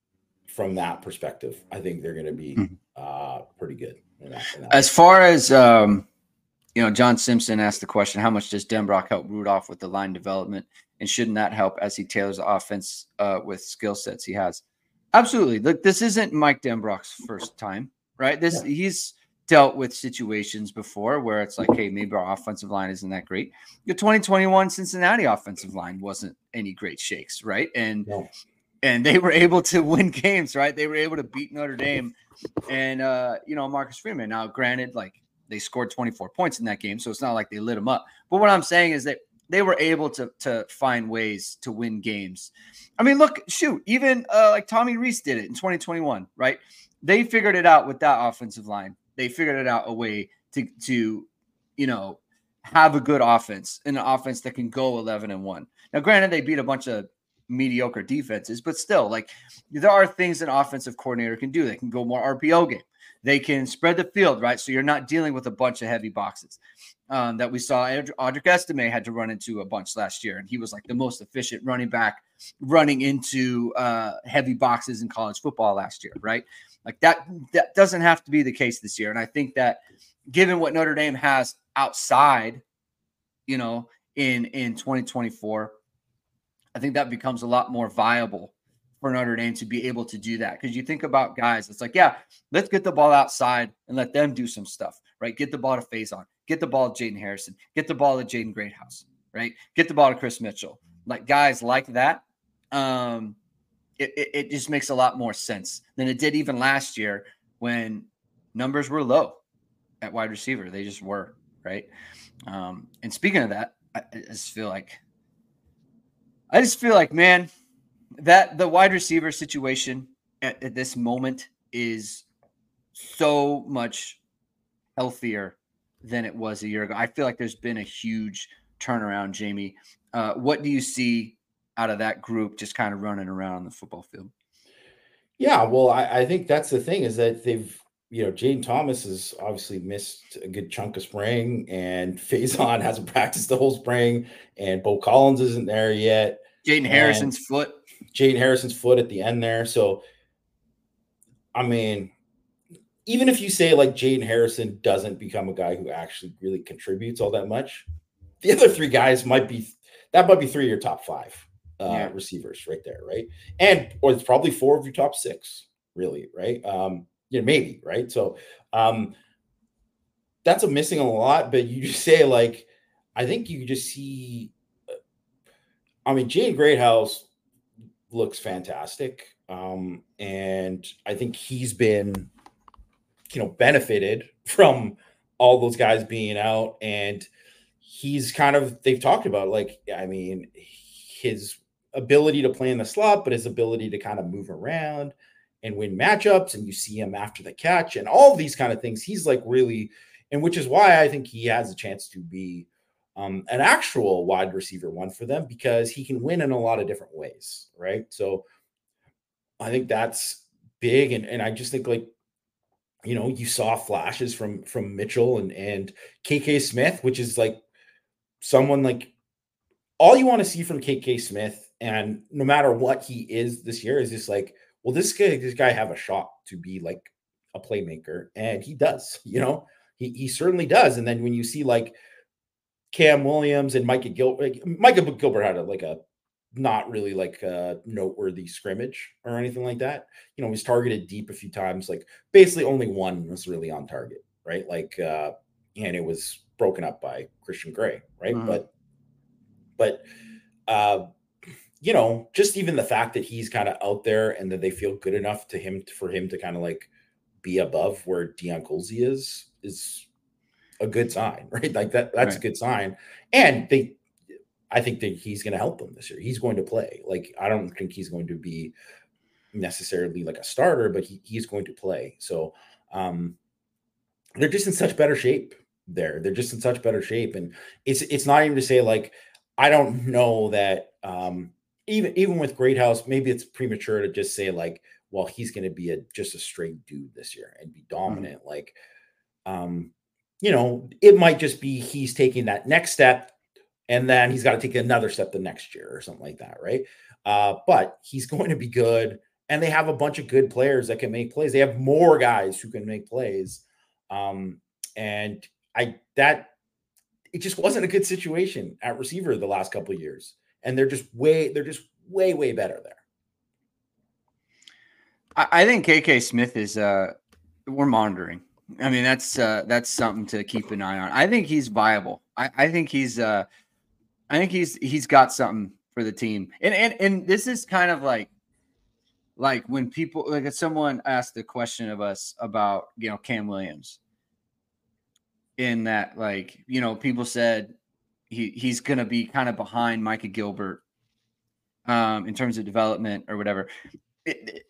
Speaker 2: From that perspective, I think they're going to be uh, pretty good. In that, in that
Speaker 1: as far as, um, you know, John Simpson asked the question, how much does Denbrock help Rudolph with the line development? And shouldn't that help as he tailors the offense uh, with skill sets he has? Absolutely. Look, this isn't Mike Denbrock's first time, right? This yeah. He's dealt with situations before where it's like, hey, maybe our offensive line isn't that great. The twenty twenty-one Cincinnati offensive line wasn't any great shakes, right? And no. And they were able to win games, right? They were able to beat Notre Dame and, uh, you know, Marcus Freeman. Now, granted, like they scored twenty-four points in that game, so it's not like they lit them up. But what I'm saying is that they were able to to find ways to win games. I mean, look, shoot, even uh, like Tommy Rees did it in twenty twenty-one, right? They figured it out with that offensive line. They figured it out a way to, to you know, have a good offense, and an offense that can go eleven and one. Now, granted, they beat a bunch of mediocre defenses, but still, like there are things an offensive coordinator can do. They can go more R P O game. They can spread the field, right? So you're not dealing with a bunch of heavy boxes um, that we saw. Audric Estime had to run into a bunch last year, and he was like the most efficient running back running into uh, heavy boxes in college football last year, right? Like that, that doesn't have to be the case this year. And I think that given what Notre Dame has outside, you know, in, in twenty twenty-four, I think that becomes a lot more viable for Notre Dame to be able to do that. Because you think about guys, it's like, yeah, let's get the ball outside and let them do some stuff, right? Get the ball to Faison, get the ball to Jaden Harrison, get the ball to Jaden Greathouse, right? Get the ball to Chris Mitchell. Like guys like that. Um, it, it, it just makes a lot more sense than it did even last year when numbers were low at wide receiver. They just were, right? Um, and speaking of that, I, I just feel like, I just feel like, man, that the wide receiver situation at, at this moment is so much healthier than it was a year ago. I feel like there's been a huge turnaround, Jamie. Uh, what do you see out of that group just kind of running around on the football field?
Speaker 2: Yeah, well, I, I think that's the thing is that they've, you know, Jane Thomas has obviously missed a good chunk of spring, and Faison hasn't practiced the whole spring, and Bo Collins isn't there yet.
Speaker 1: Jaden Harrison's foot.
Speaker 2: Jaden Harrison's foot at the end there. So, I mean, even if you say like Jaden Harrison doesn't become a guy who actually really contributes all that much, the other three guys might be, that might be three of your top five uh, yeah. receivers right there, right? And, or it's probably four of your top six, really, right? Um, yeah, maybe, right? So um, that's a missing a lot, but you just say like, I think you just see, I mean, Jane Greathouse looks fantastic. Um, and I think he's been, you know, benefited from all those guys being out, and he's kind of, they've talked about like, I mean, his ability to play in the slot, but his ability to kind of move around and win matchups. And you see him after the catch and all these kind of things. He's like really, and which is why I think he has a chance to be um, an actual wide receiver one for them, because he can win in a lot of different ways. Right. So I think that's big. And, and I just think like, you know, you saw flashes from, from Mitchell and, and K K Smith, which is like someone like all you want to see from K K Smith. And no matter what he is this year is just like, well, this guy, this guy have a shot to be like a playmaker. And he does, you know, he, he certainly does. And then when you see like Cam Williams and Micah Gilbert, like Micah Gilbert had a, like a, not really like a noteworthy scrimmage or anything like that. You know, he was targeted deep a few times, like basically only one was really on target, right? Like, uh, and it was broken up by Christian Gray, right? Mm-hmm. But, but, uh, you know, just even the fact that he's kind of out there and that they feel good enough to him for him to kind of like be above where Deion Colzie is, is a good sign, right? Like that, that's right. A good sign. And they, I think that he's going to help them this year. He's going to play. Like, I don't think he's going to be necessarily like a starter, but he, he's going to play. So um, they're just in such better shape there. They're just in such better shape. And it's, it's not even to say like, I don't know that um, even, even with Greathouse, maybe it's premature to just say like, well, he's going to be a, just a straight dude this year and be dominant. Mm-hmm. Like, um, you know, it might just be, he's taking that next step, and then he's got to take another step the next year or something like that, right? Uh, but he's going to be good, and they have a bunch of good players that can make plays. They have more guys who can make plays, um, and I that it just wasn't a good situation at receiver the last couple of years, and they're just way they're just way way better there.
Speaker 1: I, I think K K Smith is uh, we're monitoring. I mean, that's uh, that's something to keep an eye on. I think he's viable. I, I think he's. Uh, I think he's he's got something for the team. And and and this is kind of like like when people like if someone asked the question of us about, you know, Cam Williams. In that, like, you know, people said he he's gonna be kind of behind Micah Gilbert um in terms of development or whatever. It, it,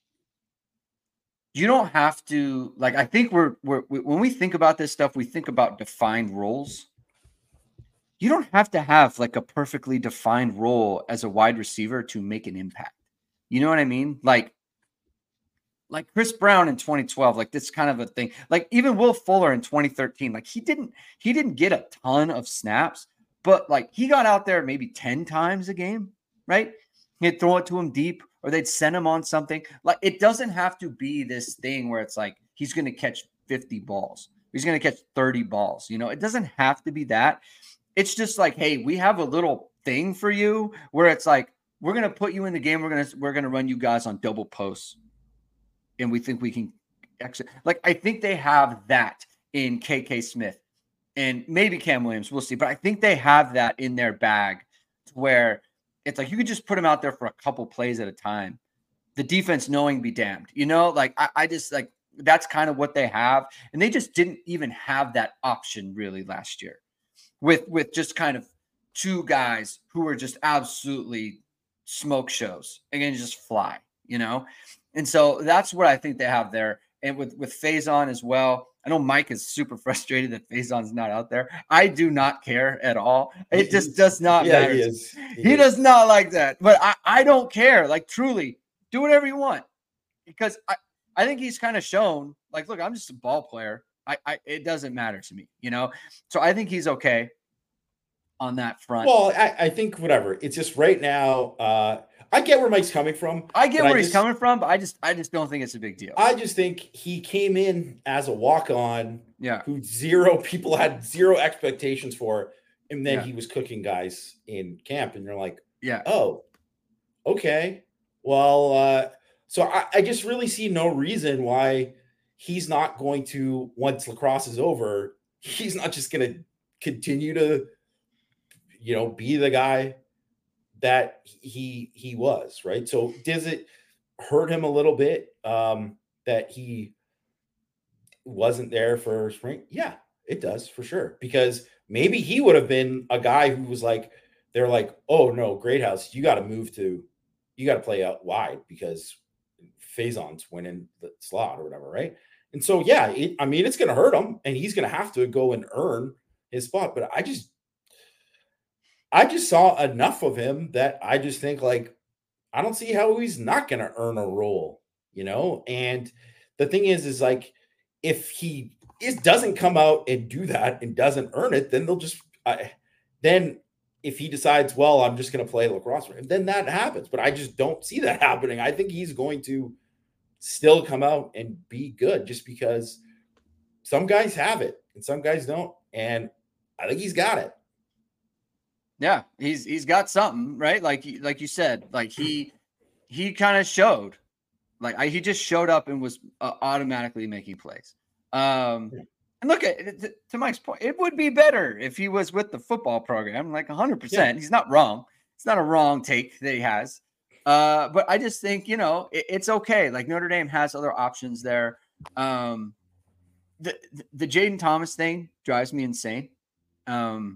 Speaker 1: you don't have to like I think we're we're we, when we think about this stuff, we think about defined roles. You don't have to have like a perfectly defined role as a wide receiver to make an impact. You know what I mean? Like, like Chris Brown in twenty twelve, like this kind of a thing. Like even Will Fuller in twenty thirteen, like he didn't, he didn't get a ton of snaps, but like he got out there maybe ten times a game, right? He'd throw it to him deep or they'd send him on something. Like it doesn't have to be this thing where it's like, he's going to catch fifty balls. He's going to catch thirty balls. You know, it doesn't have to be that. It's just like, hey, we have a little thing for you where it's like, we're going to put you in the game. We're going to, we're going to run you guys on double posts. And we think we can exit. Like, I think they have that in K K Smith and maybe Cam Williams. We'll see. But I think they have that in their bag where it's like, you could just put him out there for a couple plays at a time the defense knowing be damned. You know, like I, I just like that's kind of what they have, and they just didn't even have that option really last year with with just kind of two guys who were just absolutely smoke shows again, just fly, you know, and so that's what I think they have there. And with with Faison as well. I know Mike is super frustrated that Faison's not out there. I do not care at all. It just does not
Speaker 2: yeah,
Speaker 1: matter.
Speaker 2: He, is.
Speaker 1: he, he is. does not like that. But I, I don't care. Like, truly, do whatever you want. Because I, I think he's kind of shown, like, look, I'm just a ball player. I, I it doesn't matter to me, you know? So I think he's okay on that front.
Speaker 2: Well, I, I think whatever. It's just right now, uh, I get where Mike's coming from.
Speaker 1: I get where I he's just, coming from, but I just I just don't think it's a big deal.
Speaker 2: I just think he came in as a walk-on,
Speaker 1: yeah,
Speaker 2: who zero people had zero expectations for, and then
Speaker 1: yeah.
Speaker 2: he was cooking guys in camp, and you're like,
Speaker 1: yeah,
Speaker 2: oh, okay. Well, uh, so I, I just really see no reason why he's not going to, once lacrosse is over, he's not just going to continue to, you know, be the guy that he he was, right? So does it hurt him a little bit um, that he wasn't there for spring? Yeah, it does for sure. Because maybe he would have been a guy who was like, they're like, oh no, Greathouse, you got to move to, you got to play out wide because Faison's winning the slot or whatever, right? And so yeah, it, I mean, it's going to hurt him, and he's going to have to go and earn his spot. But I just I just saw enough of him that I just think, like, I don't see how he's not going to earn a role, you know? And the thing is, is like, if he is, doesn't come out and do that and doesn't earn it, then they'll just, uh, then if he decides, well, I'm just going to play lacrosse, then that happens. But I just don't see that happening. I think he's going to still come out and be good just because some guys have it and some guys don't. And I think he's got it.
Speaker 1: Yeah, he's he's got something, right? Like like you said, like he he kind of showed, like I, he just showed up and was uh, automatically making plays. Um, and look at to, to Mike's point, it would be better if he was with the football program, like one hundred percent. He's not wrong. It's not a wrong take that he has. Uh, but I just think, you know, it, it's okay. Like Notre Dame has other options there. Um, the the, the Jaden Thomas thing drives me insane. Um,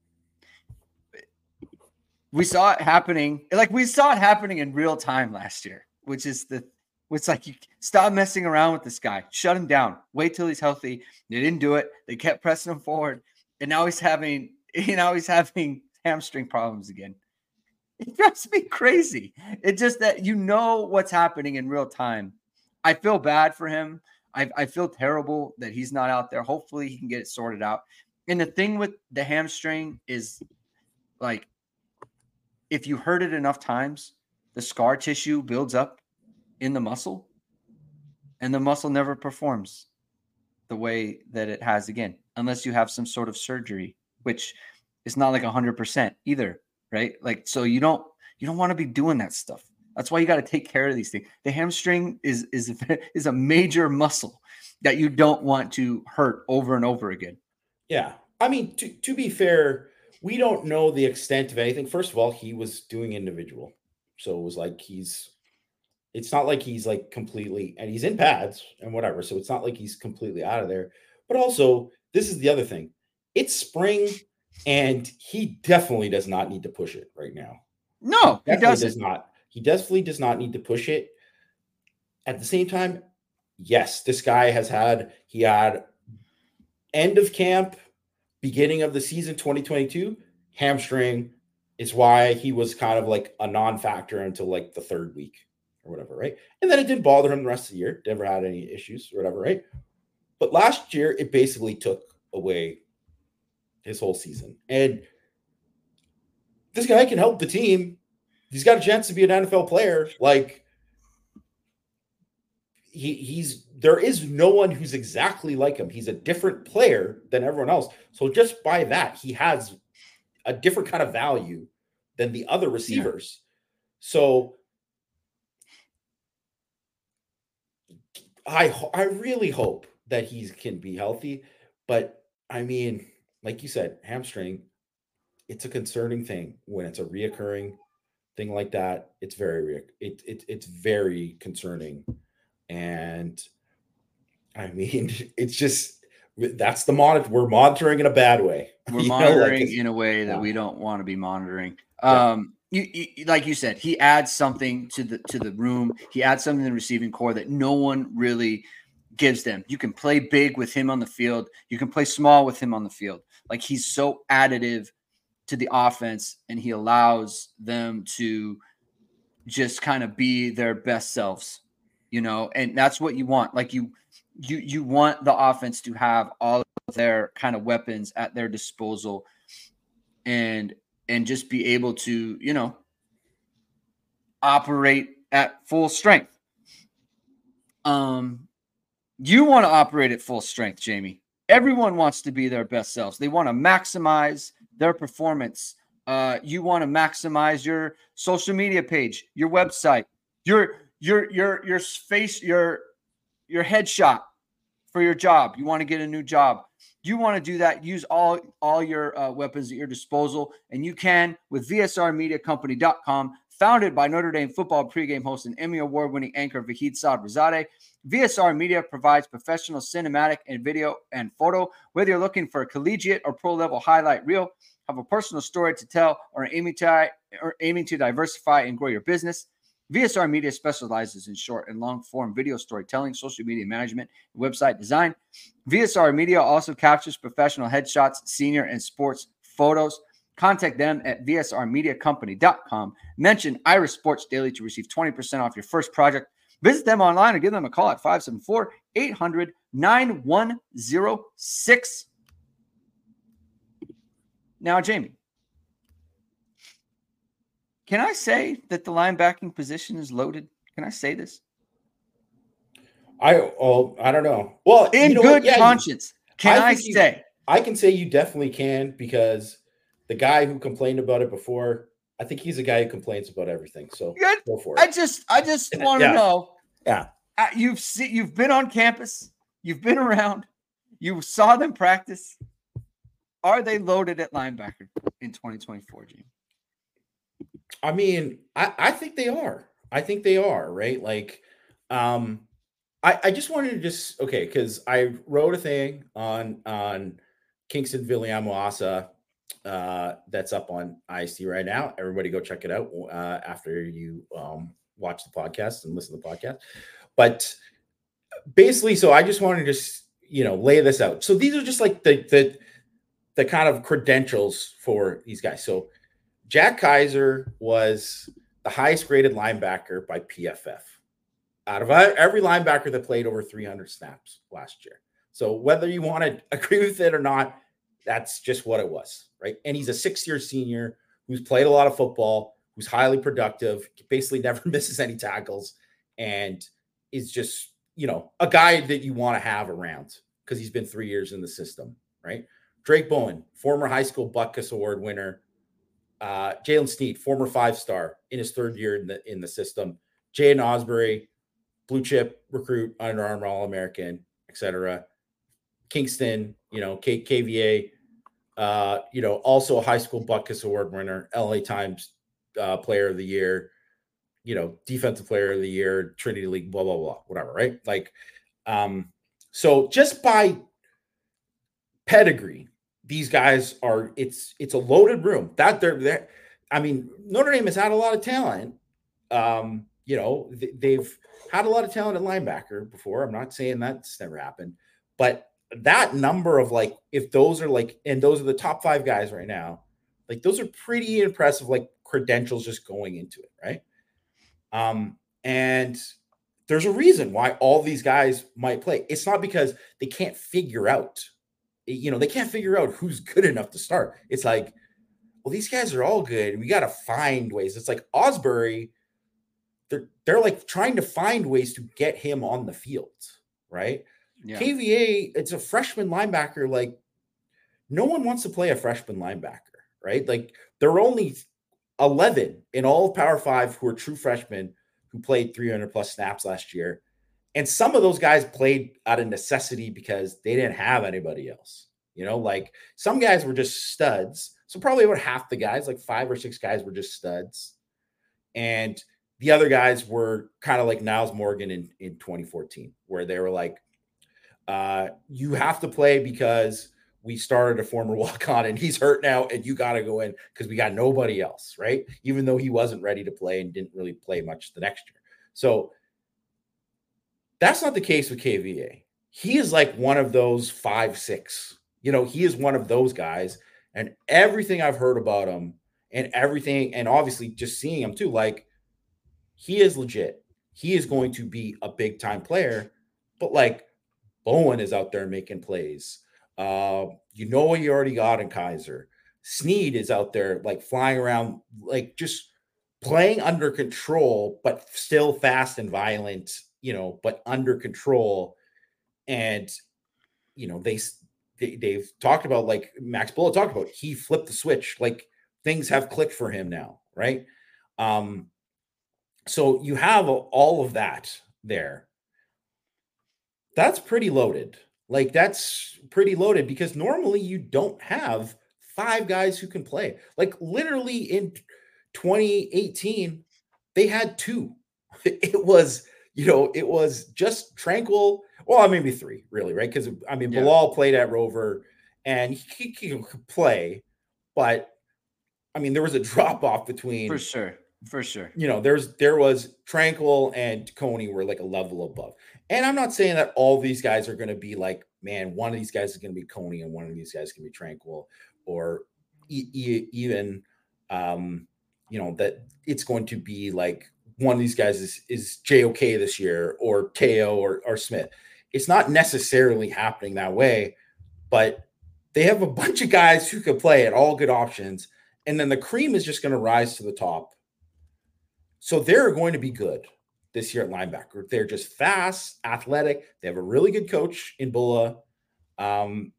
Speaker 1: We saw it happening, like we saw it happening in real time last year, which is the, which like you stop messing around with this guy, shut him down, wait till he's healthy. They didn't do it. They kept pressing him forward, and now he's having, you know, he's having hamstring problems again. It drives me crazy. It's just that you know what's happening in real time. I feel bad for him. I, I feel terrible that he's not out there. Hopefully he can get it sorted out. And the thing with the hamstring is, like, if you hurt it enough times, the scar tissue builds up in the muscle, and the muscle never performs the way that it has again, unless you have some sort of surgery, which is not like one hundred percent either, right? Like, so you don't you don't want to be doing that stuff. That's why you got to take care of these things. The hamstring is is is a major muscle that you don't want to hurt over and over again.
Speaker 2: Yeah, I mean, to to be fair, we don't know the extent of anything. First of all, he was doing individual. So it was like he's, it's not like he's like completely, and he's in pads and whatever. So it's not like he's completely out of there. But also, this is the other thing. It's spring, and he definitely does not need to push it right now.
Speaker 1: No,
Speaker 2: he,
Speaker 1: he doesn't.
Speaker 2: Does not. He definitely does not need to push it. At the same time, yes, this guy has had, he had end of camp, beginning of the season twenty twenty-two, hamstring is why he was kind of like a non-factor until like the third week or whatever, right? And then it didn't bother him the rest of the year. Never had any issues or whatever, right? But last year, it basically took away his whole season. And this guy can help the team. He's got a chance to be an N F L player. Like, He, he's there is no one who's exactly like him. He's a different player than everyone else. So just by that, he has a different kind of value than the other receivers. Yeah. So I I really hope that he can be healthy. But I mean, like you said, hamstring, it's a concerning thing when it's a reoccurring thing like that, it's very it, it it's very concerning. And I mean, it's just that's the monitor. We're monitoring in a bad way.
Speaker 1: We're
Speaker 2: You know,
Speaker 1: monitoring
Speaker 2: like
Speaker 1: in a way that
Speaker 2: yeah.
Speaker 1: we don't want to be monitoring.
Speaker 2: Yeah.
Speaker 1: Um, you, you, like you said, he adds something to the to the room. He adds something to the receiving core that no one really gives them. You can play big with him on the field. You can play small with him on the field. Like, he's so additive to the offense, and he allows them to just kind of be their best selves, you know, and that's what you want. Like, you, you, you want the offense to have all of their kind of weapons at their disposal, and, and just be able to, you know, operate at full strength. Um, you want to operate at full strength, Jamie. Everyone wants to be their best selves. They want to maximize their performance. Uh, you want to maximize your social media page, your website, your your your your face, your your headshot for your job. You want to get a new job. You want to do that. Use all all your uh, weapons at your disposal, and you can with V S R Media Company dot com. Founded by Notre Dame football pregame host and Emmy Award-winning anchor Vahid Sadrazadeh, V S R Media provides professional cinematic and video and photo. Whether you're looking for a collegiate or pro-level highlight reel, have a personal story to tell, or aiming to, or aiming to diversify and grow your business, V S R Media specializes in short and long-form video storytelling, social media management, and website design. V S R Media also captures professional headshots, senior and sports photos. Contact them at V S R Media Company dot com. Mention Irish Sports Daily to receive twenty percent off your first project. Visit them online or give them a call at five seven four, eight hundred, nine one zero six. Now, Jamie, can I say that the linebacking position is loaded? Can I say this?
Speaker 2: I oh I don't know. Well,
Speaker 1: in
Speaker 2: you know
Speaker 1: good
Speaker 2: yeah,
Speaker 1: conscience, can I, I
Speaker 2: you,
Speaker 1: say?
Speaker 2: I can say you definitely can, because the guy who complained about it before, I think he's a guy who complains about everything. So
Speaker 1: Good.
Speaker 2: Go for it.
Speaker 1: I just, I just want to
Speaker 2: yeah.
Speaker 1: know.
Speaker 2: Yeah.
Speaker 1: Uh, you've seen, you've been on campus, you've been around, you saw them practice. Are they loaded at linebacker in twenty twenty-four, Gene?
Speaker 2: I mean, I, I think they are. I think they are, right? Like, um, I, I just wanted to just okay, because I wrote a thing on on Kingston Viliamu-Asa. Uh, that's up on I S T right now. Everybody go check it out uh, after you um, watch the podcast and listen to the podcast. But basically, so I just wanted to just, you know, lay this out. So these are just like the the the kind of credentials for these guys. So Jack Kaiser was the highest graded linebacker by P F F out of every linebacker that played over three hundred snaps last year. So whether you want to agree with it or not, that's just what it was, right? And he's a six-year senior who's played a lot of football, who's highly productive, basically never misses any tackles, and is just, you know, a guy that you want to have around because he's been three years in the system, right? Drake Bowen, former high school Butkus Award winner. Uh, Jalen Snead, former five-star in his third year in the in the system. Jaden Osbury, blue chip recruit, Under Armour All-American, et cetera. Kingston, you know, K- KVA, uh, you know, also a high school Butkus Award winner, L A Times uh, Player of the Year, you know, Defensive Player of the Year, Trinity League, blah, blah, blah, whatever, right? Like, um, so just by pedigree, these guys are, it's it's a loaded room. That they're there. I mean, Notre Dame has had a lot of talent. Um, you know, th- they've had a lot of talent at linebacker before. I'm not saying that's never happened, but that number of like, if those are like, and those are the top five guys right now, like those are pretty impressive, like credentials just going into it, right? Um, and there's a reason why all these guys might play. It's not because they can't figure out, you know, they can't figure out who's good enough to start. It's like, well, these guys are all good. We got to find ways. It's like Osbury, they're, they're like trying to find ways to get him on the field, right? Yeah. K V A, it's a freshman linebacker. Like, no one wants to play a freshman linebacker, right? Like, there are only eleven in all of Power Five who are true freshmen who played three hundred plus snaps last year. And some of those guys played out of necessity because they didn't have anybody else. You know, like some guys were just studs. So probably about half the guys, like five or six guys, were just studs. And the other guys were kind of like Niles Morgan in, in twenty fourteen, where they were like, uh, you have to play because we started a former walk-on and he's hurt now and you got to go in because we got nobody else, right? Even though he wasn't ready to play and didn't really play much the next year. So that's not the case with K V A. He is like one of those five, six, you know, he is one of those guys. And everything I've heard about him and everything, and obviously just seeing him too, like he is legit. He is going to be a big time player, but like Bowen is out there making plays. Uh, you know what you already got in Kaiser. Sneed is out there like flying around, like just playing under control, but still fast and violent, you know, but under control. And, you know, they, they they've talked about, like Max Bullough talked about, he flipped the switch. Like things have clicked for him now, right? Um, so you have all of that there. That's pretty loaded. Like that's pretty loaded because normally you don't have five guys who can play. Like literally in twenty eighteen, they had two. It was, you know, it was just Tranquil. Well, maybe three, really, right? Because I mean, yeah. Bilal played at Rover and he, he could play, but I mean, there was a drop off between
Speaker 1: for sure, for sure.
Speaker 2: You know, there's there was Tranquil and Coney were like a level above. And I'm not saying that all these guys are going to be like, man, one of these guys is going to be Coney and one of these guys can be Tranquil, or e- e- even, um, you know, that it's going to be like one of these guys is, is J O K this year or Teo or, or Smith. It's not necessarily happening that way, but they have a bunch of guys who can play at all good options. And then the cream is just going to rise to the top. So they're going to be good this year at linebacker. They're just fast, athletic. They have a really good coach in Bullough. Um,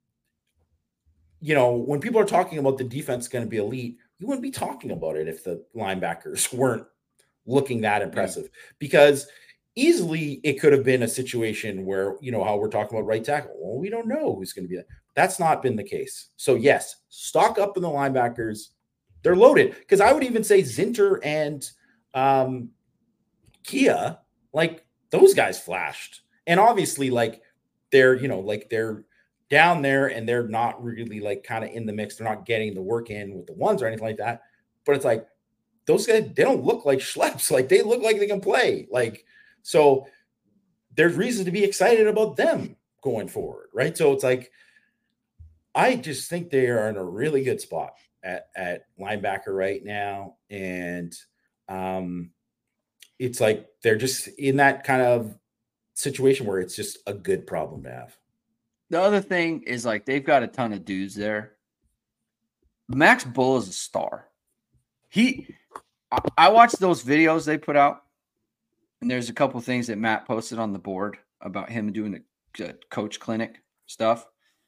Speaker 2: you know, when people are talking about the defense going to be elite, you wouldn't be talking about it if the linebackers weren't looking that impressive. Yeah. Because easily it could have been a situation where, you know, how we're talking about right tackle. Well, we don't know who's going to be that. That's not been the case. So, yes, stock up in the linebackers. They're loaded. Because I would even say Zinter and um, Kia, like those guys flashed. And obviously, like they're, you know, like they're down there and they're not really like kind of in the mix. They're not getting the work in with the ones or anything like that. But it's like those guys, they don't look like schleps. Like they look like they can play. Like, so there's reason to be excited about them going forward. Right. So it's like, I just think they are in a really good spot at, at linebacker right now. And um, it's like, they're just in that kind of situation where it's just a good problem to have.
Speaker 1: The other thing is like, they've got a ton of dudes there. Max Bullough is a star. He, I, I watched those videos they put out, and there's a couple things that Matt posted on the board about him doing the, the coach clinic stuff.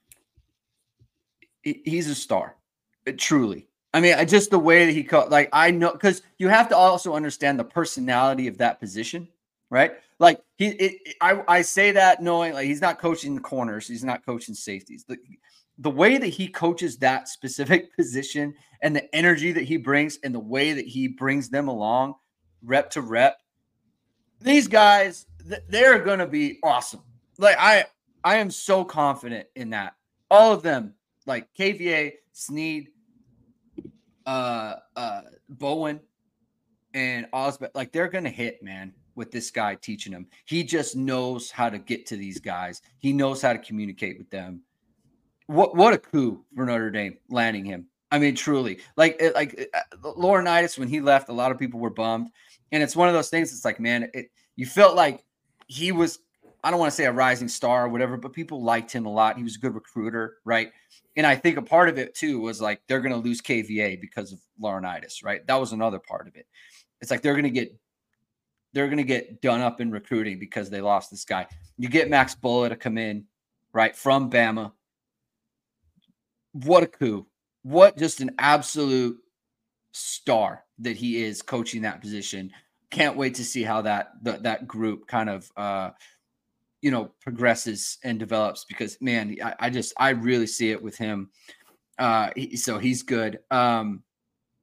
Speaker 1: He, he's a star, it, truly. I mean, I, just the way that he co- like I know, because you have to also understand the personality of that position, right? Like he, it, it, I, I say that knowing like he's not coaching corners, he's not coaching safeties. The, the way that he coaches that specific position and the energy that he brings and the way that he brings them along, rep to rep, these guys, they're going to be awesome. Like I, I am so confident in that. All of them, like K V A, Sneed, uh, uh, Bowen, and Osbeth, like they're going to hit, man, with this guy teaching them. He just knows how to get to these guys. He knows how to communicate with them. What what a coup for Notre Dame landing him. I mean, truly, like like Laurinaitis, when he left, a lot of people were bummed, and it's one of those things. It's like, man, it you felt like he was, I don't want to say a rising star or whatever, but people liked him a lot. He was a good recruiter, right? And I think a part of it too was like they're going to lose K V A because of Laurinaitis, right? That was another part of it. It's like they're going to get they're going to get done up in recruiting because they lost this guy. You get Max Bullough to come in, right, from Bama. What a coup. What just an absolute star that he is coaching that position. Can't wait to see how that the, that group kind of uh you know progresses and develops, because man, I, I just I really see it with him. Uh he, so he's good. Um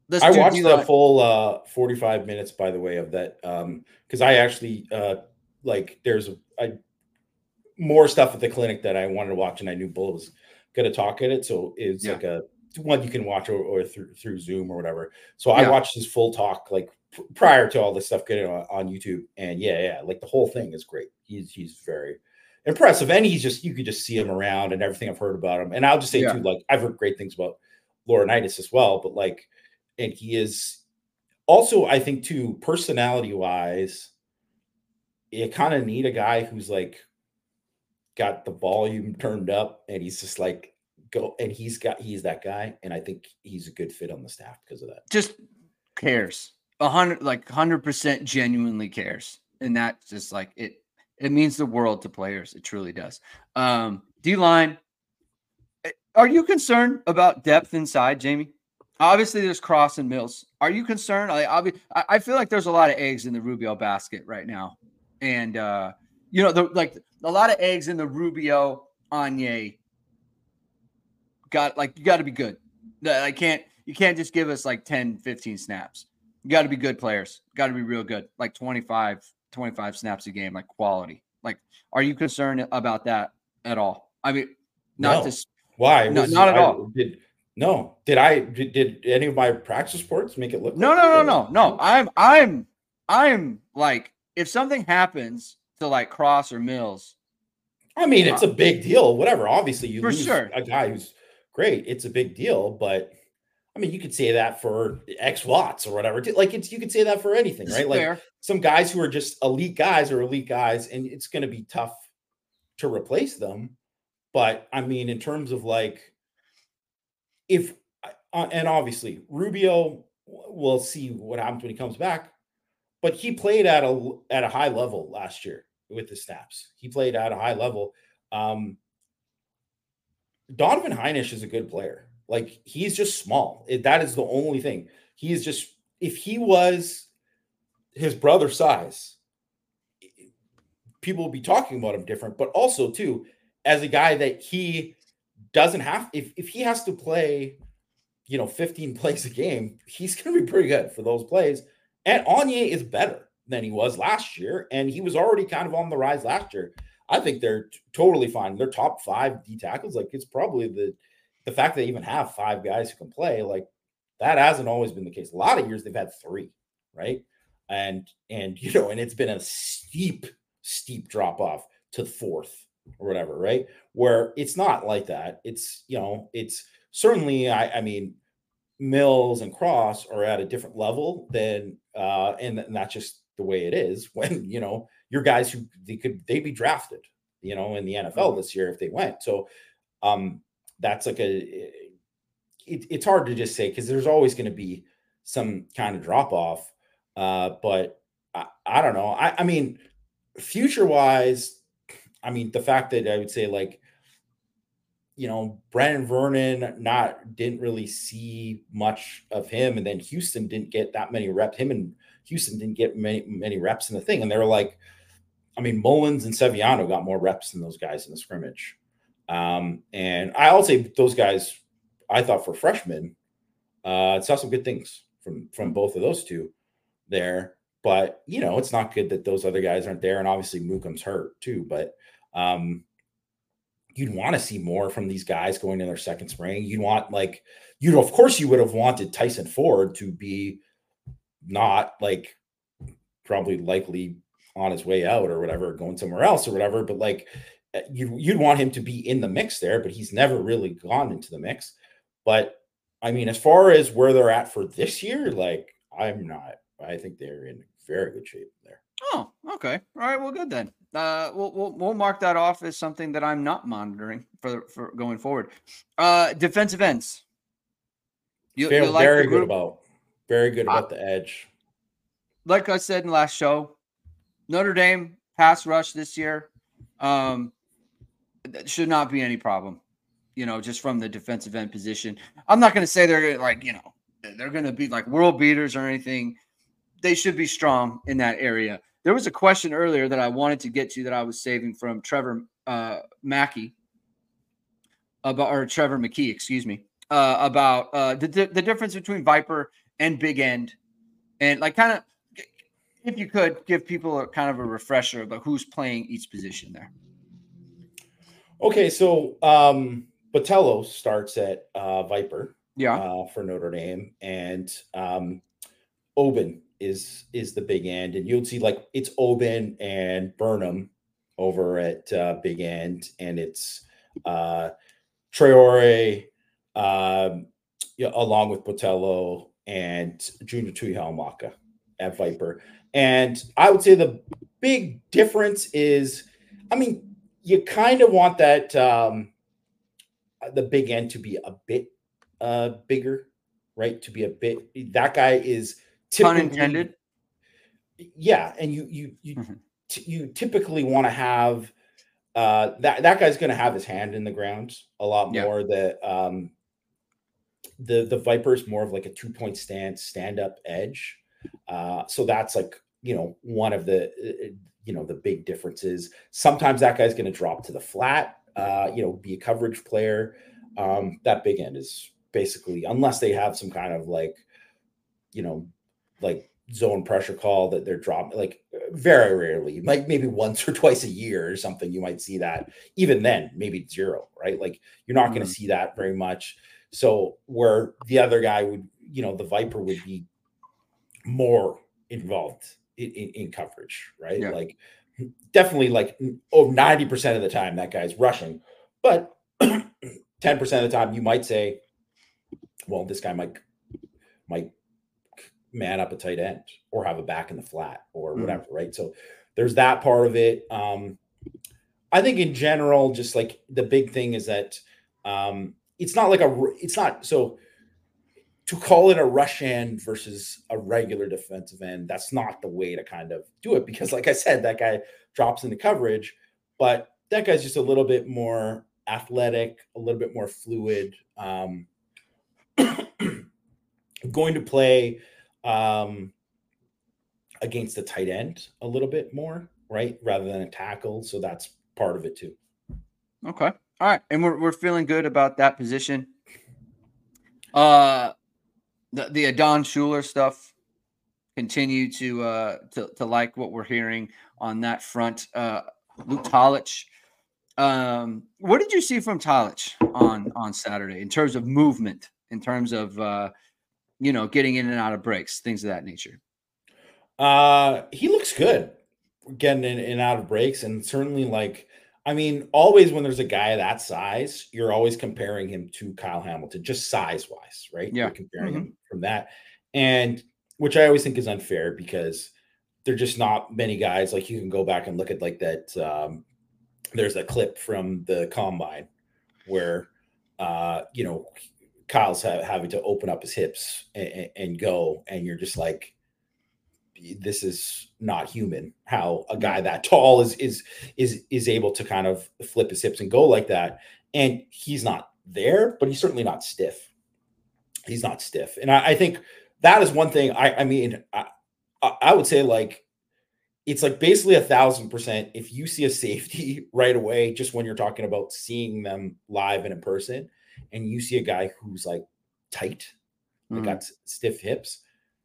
Speaker 1: Let's
Speaker 2: I
Speaker 1: do
Speaker 2: watched the
Speaker 1: D-line.
Speaker 2: full uh, forty-five minutes, by the way, of that um, because I actually uh, like there's I, more stuff at the clinic that I wanted to watch, and I knew Bull was going to talk at it, so it's
Speaker 1: Yeah.
Speaker 2: like a one you can watch or, or through through Zoom or whatever. So I
Speaker 1: Yeah.
Speaker 2: watched his full talk like pr- prior to all this stuff getting on, on YouTube, and yeah, yeah, like the whole thing is great. He's he's very impressive, and he's just you could just see him around and everything I've heard about him. And I'll just say
Speaker 1: Yeah.
Speaker 2: too, like I've heard great things about Laurinaitis as well, but like, and he is also, I think too, personality wise, you kind of need a guy who's like got the volume turned up and he's just like go and he's got he's that guy, and I think he's a good fit on the staff because of that.
Speaker 1: Just cares. A hundred like hundred percent genuinely cares. And that's just like it it means the world to players. It truly does. Um, D-line. Are you concerned about depth inside, Jamie? Obviously, there's Cross and Mills. Are you concerned? I, I I feel like there's a lot of eggs in the Rubio basket right now, and uh, you know, the, like a lot of eggs in the Rubio Onyé. Got like you got to be good. I can't. You can't just give us like ten, fifteen snaps. You got to be good players. Got to be real good, like twenty-five, twenty-five snaps a game, like quality. Like, are you concerned about that at all? I mean, not
Speaker 2: No.
Speaker 1: to.
Speaker 2: Why?
Speaker 1: No,
Speaker 2: Was,
Speaker 1: not at
Speaker 2: I,
Speaker 1: all.
Speaker 2: Did no? Did I? Did, did any of my practice reports make it look?
Speaker 1: No,
Speaker 2: like
Speaker 1: no, no,
Speaker 2: it?
Speaker 1: no, no. I'm, I'm, I'm like, if something happens to like Cross or Mills,
Speaker 2: I mean, it's a big deal. Whatever. Obviously, you
Speaker 1: for
Speaker 2: lose
Speaker 1: sure.
Speaker 2: a guy who's great. It's a big deal, but I mean, you could say that for X Watts or whatever. Like, it's you could say that for anything,
Speaker 1: This
Speaker 2: right?
Speaker 1: is
Speaker 2: Like
Speaker 1: fair.
Speaker 2: some guys who are just elite guys are elite guys, and it's going to be tough to replace them. But I mean, in terms of like, if uh, and obviously Rubio, we'll see what happens when he comes back. But he played at a at a high level last year with the snaps. He played at a high level. Um, Donovan Heinisch is a good player. Like he's just small. It, that is the only thing. He is just if he was his brother size, people will be talking about him different. But also too, as a guy that he doesn't have, if if he has to play, you know, fifteen plays a game, he's going to be pretty good for those plays. And Onyé is better than he was last year, and he was already kind of on the rise last year. I think they're t- totally fine. They're top five D tackles. Like it's probably the the fact that they even have five guys who can play. Like that hasn't always been the case. A lot of years they've had three, right? And and you know, and it's been a steep, steep drop off to fourth or whatever, right? Where it's not like that. It's you know, it's certainly. I, I mean. Mills and Cross are at a different level than uh and, and that's just the way it is when you know your guys who they could they be drafted you know in the N F L this year if they went. So um that's like a it, it's hard to just say because there's always going to be some kind of drop off uh but I, I don't know I, I mean future wise I mean the fact that I would say like you know, Brandon Vernon not didn't really see much of him, and then Houston didn't get that many reps. Him and Houston didn't get many many reps in the thing, and they were like, I mean, Mullins and Seviano got more reps than those guys in the scrimmage. Um, and I'll say those guys, I thought for freshmen, uh, saw some good things from from both of those two there. But you know, it's not good that those other guys aren't there, and obviously Mookum's hurt too. But um, you'd want to see more from these guys going in their second spring. You'd want like, you know, of course you would have wanted Tyson Ford to be not like probably likely on his way out or whatever, going somewhere else or whatever. But like you, you'd want him to be in the mix there, but he's never really gone into the mix. But I mean, as far as where they're at for this year, like I'm not, I think they're in very good shape there.
Speaker 1: Oh, okay. All right. Well, good then. Uh, we'll, we'll we'll mark that off as something that I'm not monitoring for for going forward. Uh, defensive ends.
Speaker 2: You, Feel you like very good about, very good about uh, the edge.
Speaker 1: Like I said in last show, Notre Dame pass rush this year um, should not be any problem. You know, just from the defensive end position. I'm not going to say they're like you know they're going to be like world beaters or anything. They should be strong in that area. There was a question earlier that I wanted to get to that I was saving from Trevor uh, Mackey about, or Trevor McKee, excuse me, uh, about uh, the the difference between Viper and Big End, and like kind of, if you could give people a kind of a refresher about who's playing each position there.
Speaker 2: Okay, so um, Botello starts at uh, Viper,
Speaker 1: yeah,
Speaker 2: uh, for Notre Dame, and um, Oben is is the big end, and you'll see like it's Oben and Burnham over at uh, Big End, and it's uh, Traore, um, yeah, along with Botello and Junior Tuihalamaka at Viper. And I would say the big difference is, I mean, you kind of want that um, the big end to be a bit uh, bigger, right? To be a bit. That guy is
Speaker 1: pun
Speaker 2: typically,
Speaker 1: intended.
Speaker 2: yeah, and you you you mm-hmm. t- you typically want to have uh, that that guy's going to have his hand in the ground a lot more. Yeah. The um, the the Viper's more of like a two point stance, stand up edge. Uh, so that's like, you know, one of the uh, you know the big differences. Sometimes that guy's going to drop to the flat, uh, you know, be a coverage player. Um, that big end is basically, unless they have some kind of like, you know, like zone pressure call that they're dropping, like very rarely, like maybe once or twice a year or something, you might see that. Even then, maybe zero, right? Like you're not mm-hmm. going to see that very much. So where the other guy would, you know, the Viper would be more involved in, in, in coverage, right? Yeah. Like definitely like oh, ninety percent of the time that guy's rushing, but ten percent of the time you might say, well, this guy might, might man up a tight end or have a back in the flat or whatever, mm. right? So there's that part of it. Um, I think in general, just like the big thing is that um, it's not like a, it's not, so to call it a rush end versus a regular defensive end, that's not the way to kind of do it, because like I said, that guy drops into coverage, but that guy's just a little bit more athletic, a little bit more fluid, um, going to play um, against the tight end a little bit more, right? Rather than a tackle. So that's part of it too.
Speaker 1: Okay. All right. And we're, we're feeling good about that position. Uh, the, the Adon Schuler stuff, continue to, uh, to, to like what we're hearing on that front. Uh, Luke Tolich. Um, what did you see from Tolich on, on Saturday in terms of movement, in terms of, uh, you know, getting in and out of breaks, things of that nature?
Speaker 2: Uh, he looks good getting in and out of breaks. And certainly, like, I mean, always when there's a guy that size, you're always comparing him to Kyle Hamilton, just size wise, right?
Speaker 1: Yeah.
Speaker 2: You're comparing
Speaker 1: mm-hmm.
Speaker 2: him from that. And which I always think is unfair, because they're just not many guys. Like, you can go back and look at like that. Um, there's a clip from the combine where, uh, you know, Kyle's ha- having to open up his hips and, and go, and you're just like, this is not human. How a guy that tall is is is is able to kind of flip his hips and go like that. And he's not there, but he's certainly not stiff. He's not stiff, and I, I think that is one thing. I, I mean, I, I would say like it's like basically a thousand percent. If you see a safety right away, just when you're talking about seeing them live and in person, and you see a guy who's like tight, mm-hmm. like got stiff hips.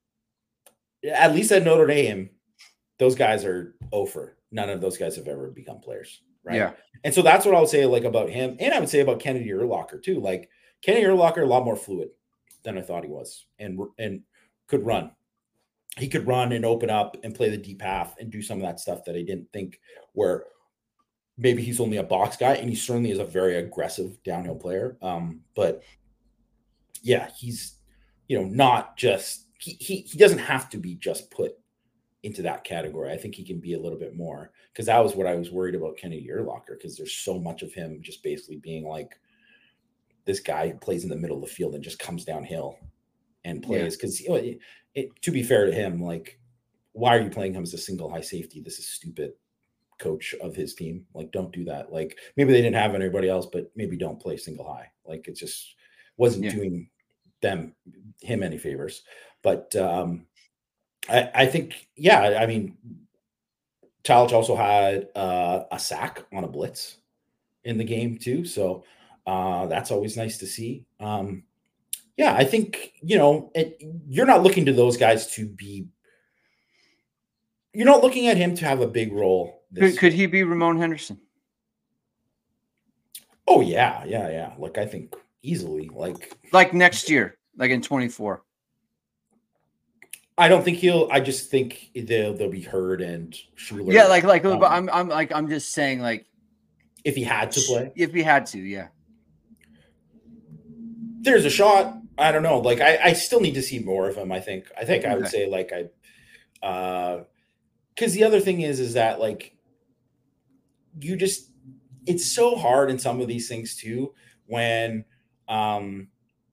Speaker 2: At least at Notre Dame, those guys are over. None of those guys have ever become players, right?
Speaker 1: Yeah.
Speaker 2: And so that's what I would say, like, about him, and I would say about Kennedy Urlacher too. Like, Kennedy Urlacher, a lot more fluid than I thought he was, and and could run. He could run and open up and play the deep half and do some of that stuff that I didn't think. Where maybe he's only a box guy, and he certainly is a very aggressive downhill player. Um, but yeah, he's, you know, not just. He, he he doesn't have to be just put into that category. I think he can be a little bit more, because that was what I was worried about Kennedy Urlacher, because there's so much of him just basically being like this guy who plays in the middle of the field and just comes downhill and plays. Because yeah. you know, it, it, to be fair to him, like, why are you playing him as a single high safety? This is stupid, coach of his team. Like, don't do that. Like, maybe they didn't have anybody else, but maybe don't play single high. Like, it just wasn't yeah. doing them him any favors. But um, I, I think, yeah, I mean, Tolich also had uh, a sack on a blitz in the game too. So uh, that's always nice to see. Um, Yeah, I think, you know, it, you're not looking to those guys to be. You're not looking at him to have a big role
Speaker 1: Could,
Speaker 2: this
Speaker 1: could
Speaker 2: year.
Speaker 1: he be Ramon Henderson?
Speaker 2: Oh yeah, yeah, yeah. Like I think easily. Like
Speaker 1: like next year, like in twenty-four.
Speaker 2: I don't think he'll. I just think they'll they'll be Hurd and Schuler.
Speaker 1: Yeah, like like
Speaker 2: um,
Speaker 1: but I'm I'm like I'm just saying like
Speaker 2: if he had to play,
Speaker 1: if he had to, yeah.
Speaker 2: There's a shot. I don't know. Like I, I still need to see more of him. I think. I think I would
Speaker 1: Okay.
Speaker 2: say like I, uh, because the other thing is is that like you just it's so hard in some of these things too when um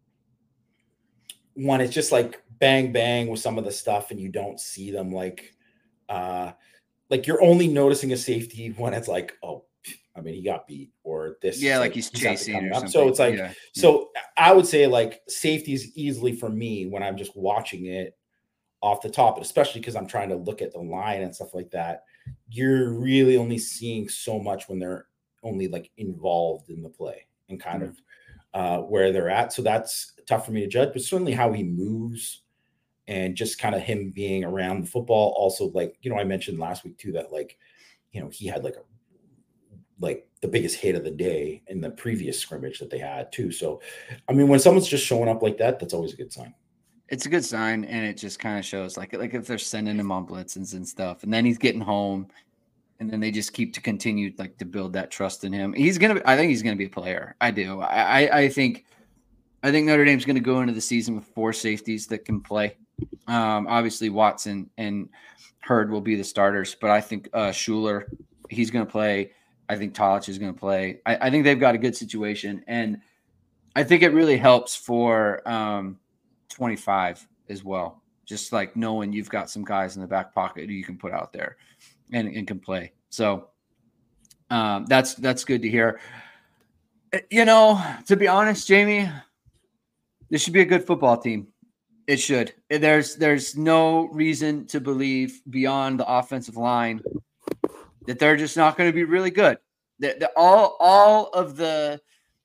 Speaker 2: when it's just like bang bang with some of the stuff and you don't see them like uh like you're only noticing a safety when it's like, oh, I mean, he got beat or this
Speaker 1: Yeah,
Speaker 2: is
Speaker 1: like
Speaker 2: like
Speaker 1: he's
Speaker 2: he's at the
Speaker 1: chasing
Speaker 2: coming
Speaker 1: or
Speaker 2: up.
Speaker 1: something.
Speaker 2: So it's like,
Speaker 1: yeah,
Speaker 2: so yeah. I would say like safety is easily for me when I'm just watching it off the top, especially because I'm trying to look at the line and stuff like that. You're really only seeing so much when they're only like involved in the play and kind
Speaker 1: mm-hmm.
Speaker 2: of uh, where they're at. So that's tough for me to judge, but certainly how he moves and just kind of him being around the football. Also, like, you know, I mentioned last week too, that like, you know, he had like a, like the biggest hit of the day in the previous scrimmage that they had too. So, I mean, when someone's just showing up like that, that's always a good sign.
Speaker 1: It's a good sign, and it just kind of shows like like if they're sending him on blitzes and stuff, and then he's getting home, and then they just keep to continue like to build that trust in him. He's gonna, be, I think he's gonna be a player. I do. I I, I think, I think Notre Dame's gonna go into the season with four safeties that can play. Um, obviously Watson and Hurd will be the starters, but I think uh, Schuler, he's gonna play. I think Tolich is gonna play. I, I think they've got a good situation, and I think it really helps for. Um, twenty-five as well. Just like knowing you've got some guys in the back pocket who you can put out there and, and can play. So um, that's that's good to hear. You know, to be honest, Jamie, this should be a good football team. It should. There's there's no reason to believe beyond the offensive line that they're just not going to be really good. The, the, all all of the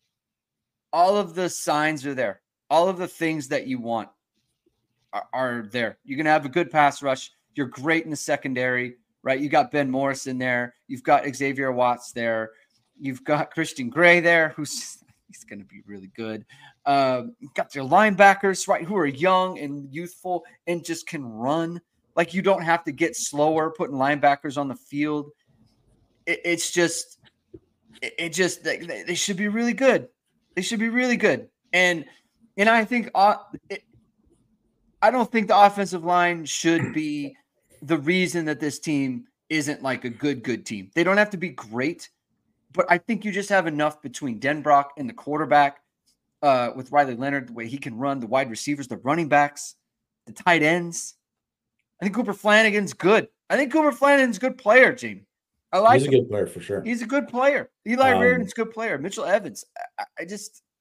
Speaker 1: all of the signs are there. All of the things that you want are, are there. You're going to have a good pass rush. You're great in the secondary, right? You got Ben Morris in there. You've got Xavier Watts there. You've got Christian Gray there, who's he's going to be really good. Um, you've got your linebackers, right, who are young and youthful and just can run. Like you don't have to get slower putting linebackers on the field. It, it's just, it, it just they, they should be really good. They should be really good. And and I think uh, it, I don't think the offensive line should be the reason that this team isn't like a good, good team. They don't have to be great, but I think you just have enough between Denbrock and the quarterback uh, with Riley Leonard, the way he can run, the wide receivers, the running backs, the tight ends. I think Cooper Flanagan's good. I think Cooper Flanagan's a good player, Jamie. I like
Speaker 2: He's
Speaker 1: him.
Speaker 2: a good player for sure.
Speaker 1: He's a good player. Eli
Speaker 2: um,
Speaker 1: Reardon's a good player. Mitchell Evans. I, I just –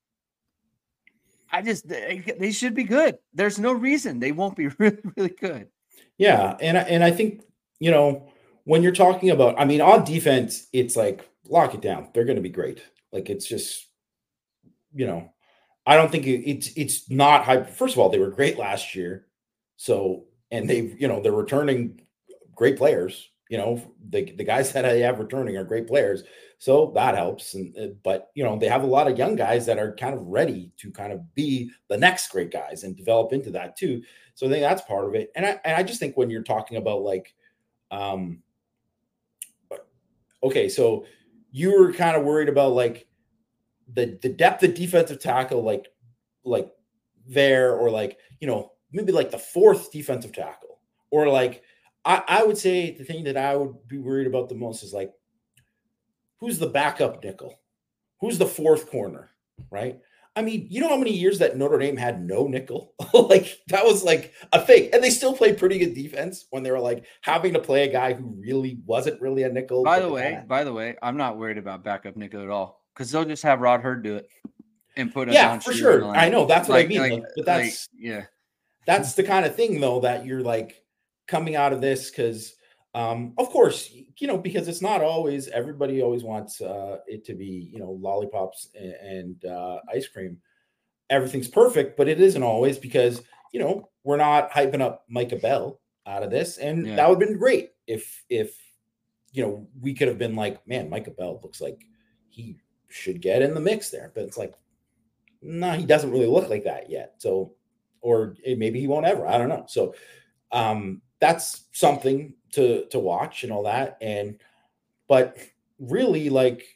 Speaker 1: I just they, they should be good. There's no reason they won't be really, really good.
Speaker 2: Yeah, and and I think, you know, when you're talking about, I mean, on defense, it's like lock it down. They're going to be great. Like it's just, you know, I don't think it, it's it's not high. First of all, they were great last year, so and they've you know they're returning great players. You know, the the guys that I have returning are great players. So that helps. And but you know, they have a lot of young guys that are kind of ready to kind of be the next great guys and develop into that too. So I think that's part of it. And I and I just think when you're talking about like um okay, so you were kind of worried about like the the depth of defensive tackle, like like there, or like, you know, maybe like the fourth defensive tackle, or like I, I would say the thing that I would be worried about the most is like, who's the backup nickel? Who's the fourth corner, right? I mean, you know how many years that Notre Dame had no nickel? Like that was like a thing. And they still played pretty good defense when they were like having to play a guy who really wasn't really a nickel.
Speaker 1: By the way,
Speaker 2: kinda...
Speaker 1: by the way, I'm not worried about backup nickel at all because they'll just have Rod Hurd do it and put a
Speaker 2: yeah,
Speaker 1: Don
Speaker 2: for
Speaker 1: Shula
Speaker 2: sure. I know that's what
Speaker 1: like,
Speaker 2: I mean.
Speaker 1: like,
Speaker 2: Like, but that's
Speaker 1: like, yeah,
Speaker 2: that's the kind of thing though that you're like coming out of this because um of course, you know, because it's not always everybody always wants uh it to be, you know, lollipops and, and uh ice cream, everything's perfect, but it isn't always because, you know, we're not hyping up Micah Bell out of this. And yeah. that would have been great if, if, you know, we could have been like, man, Micah Bell looks like he should get in the mix there. But it's like, no, he doesn't really look like that yet. So, or maybe he won't ever. I don't know. So um, that's something to to watch and all that. And, but really, like,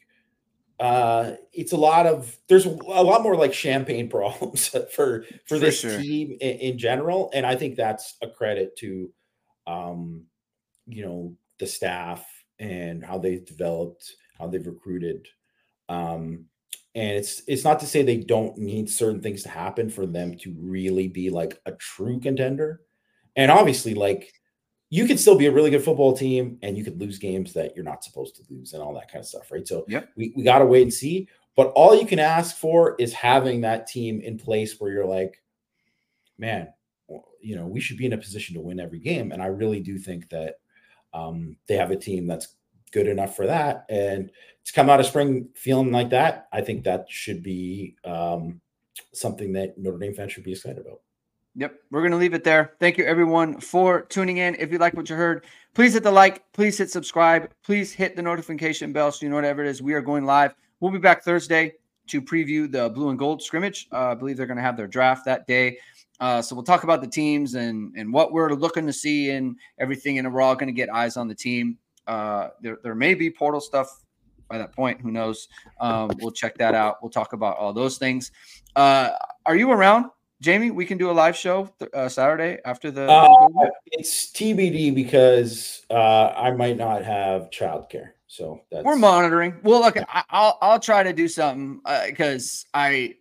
Speaker 2: uh, it's a lot of, there's a lot more like champagne problems for, for, for this sure. team in, in general. And I think that's a credit to, um, you know, the staff and how they've developed, how they've recruited. Um, and it's, it's not to say they don't need certain things to happen for them to really be like a true contender. And obviously, like, you could still be a really good football team and you could lose games that you're not supposed to lose and all that kind of stuff. Right. So yep. we, we got to wait and see, but all you can ask for is having that team in place where you're like, man, you know, we should be in a position to win every game. And I really do think that um, they have a team that's good enough for that. And to come out of spring feeling like that, I think that should be um, something that Notre Dame fans should be excited about.
Speaker 1: Yep. We're going to leave it there. Thank you everyone for tuning in. If you like what you heard, please hit the like, please hit subscribe, please hit the notification bell so you know whatever it is. We are going live. We'll be back Thursday to preview the blue and gold scrimmage. Uh, I believe they're going to have their draft that day. Uh, so we'll talk about the teams and, and what we're looking to see and everything. And we're all going to get eyes on the team. Uh, there, there may be portal stuff by that point. Who knows? Um, we'll check that out. We'll talk about all those things. Uh, are you around, Jamie? We can do a live show th- uh, Saturday after the.
Speaker 2: Uh, it's T B D because uh, I might not have childcare. So that's...
Speaker 1: we're monitoring. Well, look, I, I'll I'll try to do something because uh, I.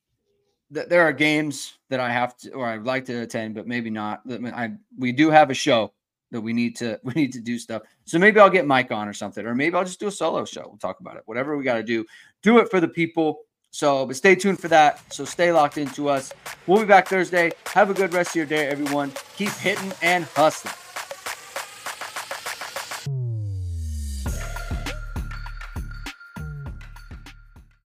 Speaker 1: There are games that I have to, or I'd like to attend, but maybe not. I, we do have a show that we need to, we need to do stuff. So maybe I'll get Mike on or something, or maybe I'll just do a solo show. We'll talk about it. Whatever we got to do, do it for the people. So, but stay tuned for that. So stay locked into us. We'll be back Thursday. Have a good rest of your day, everyone. Keep hitting and hustling.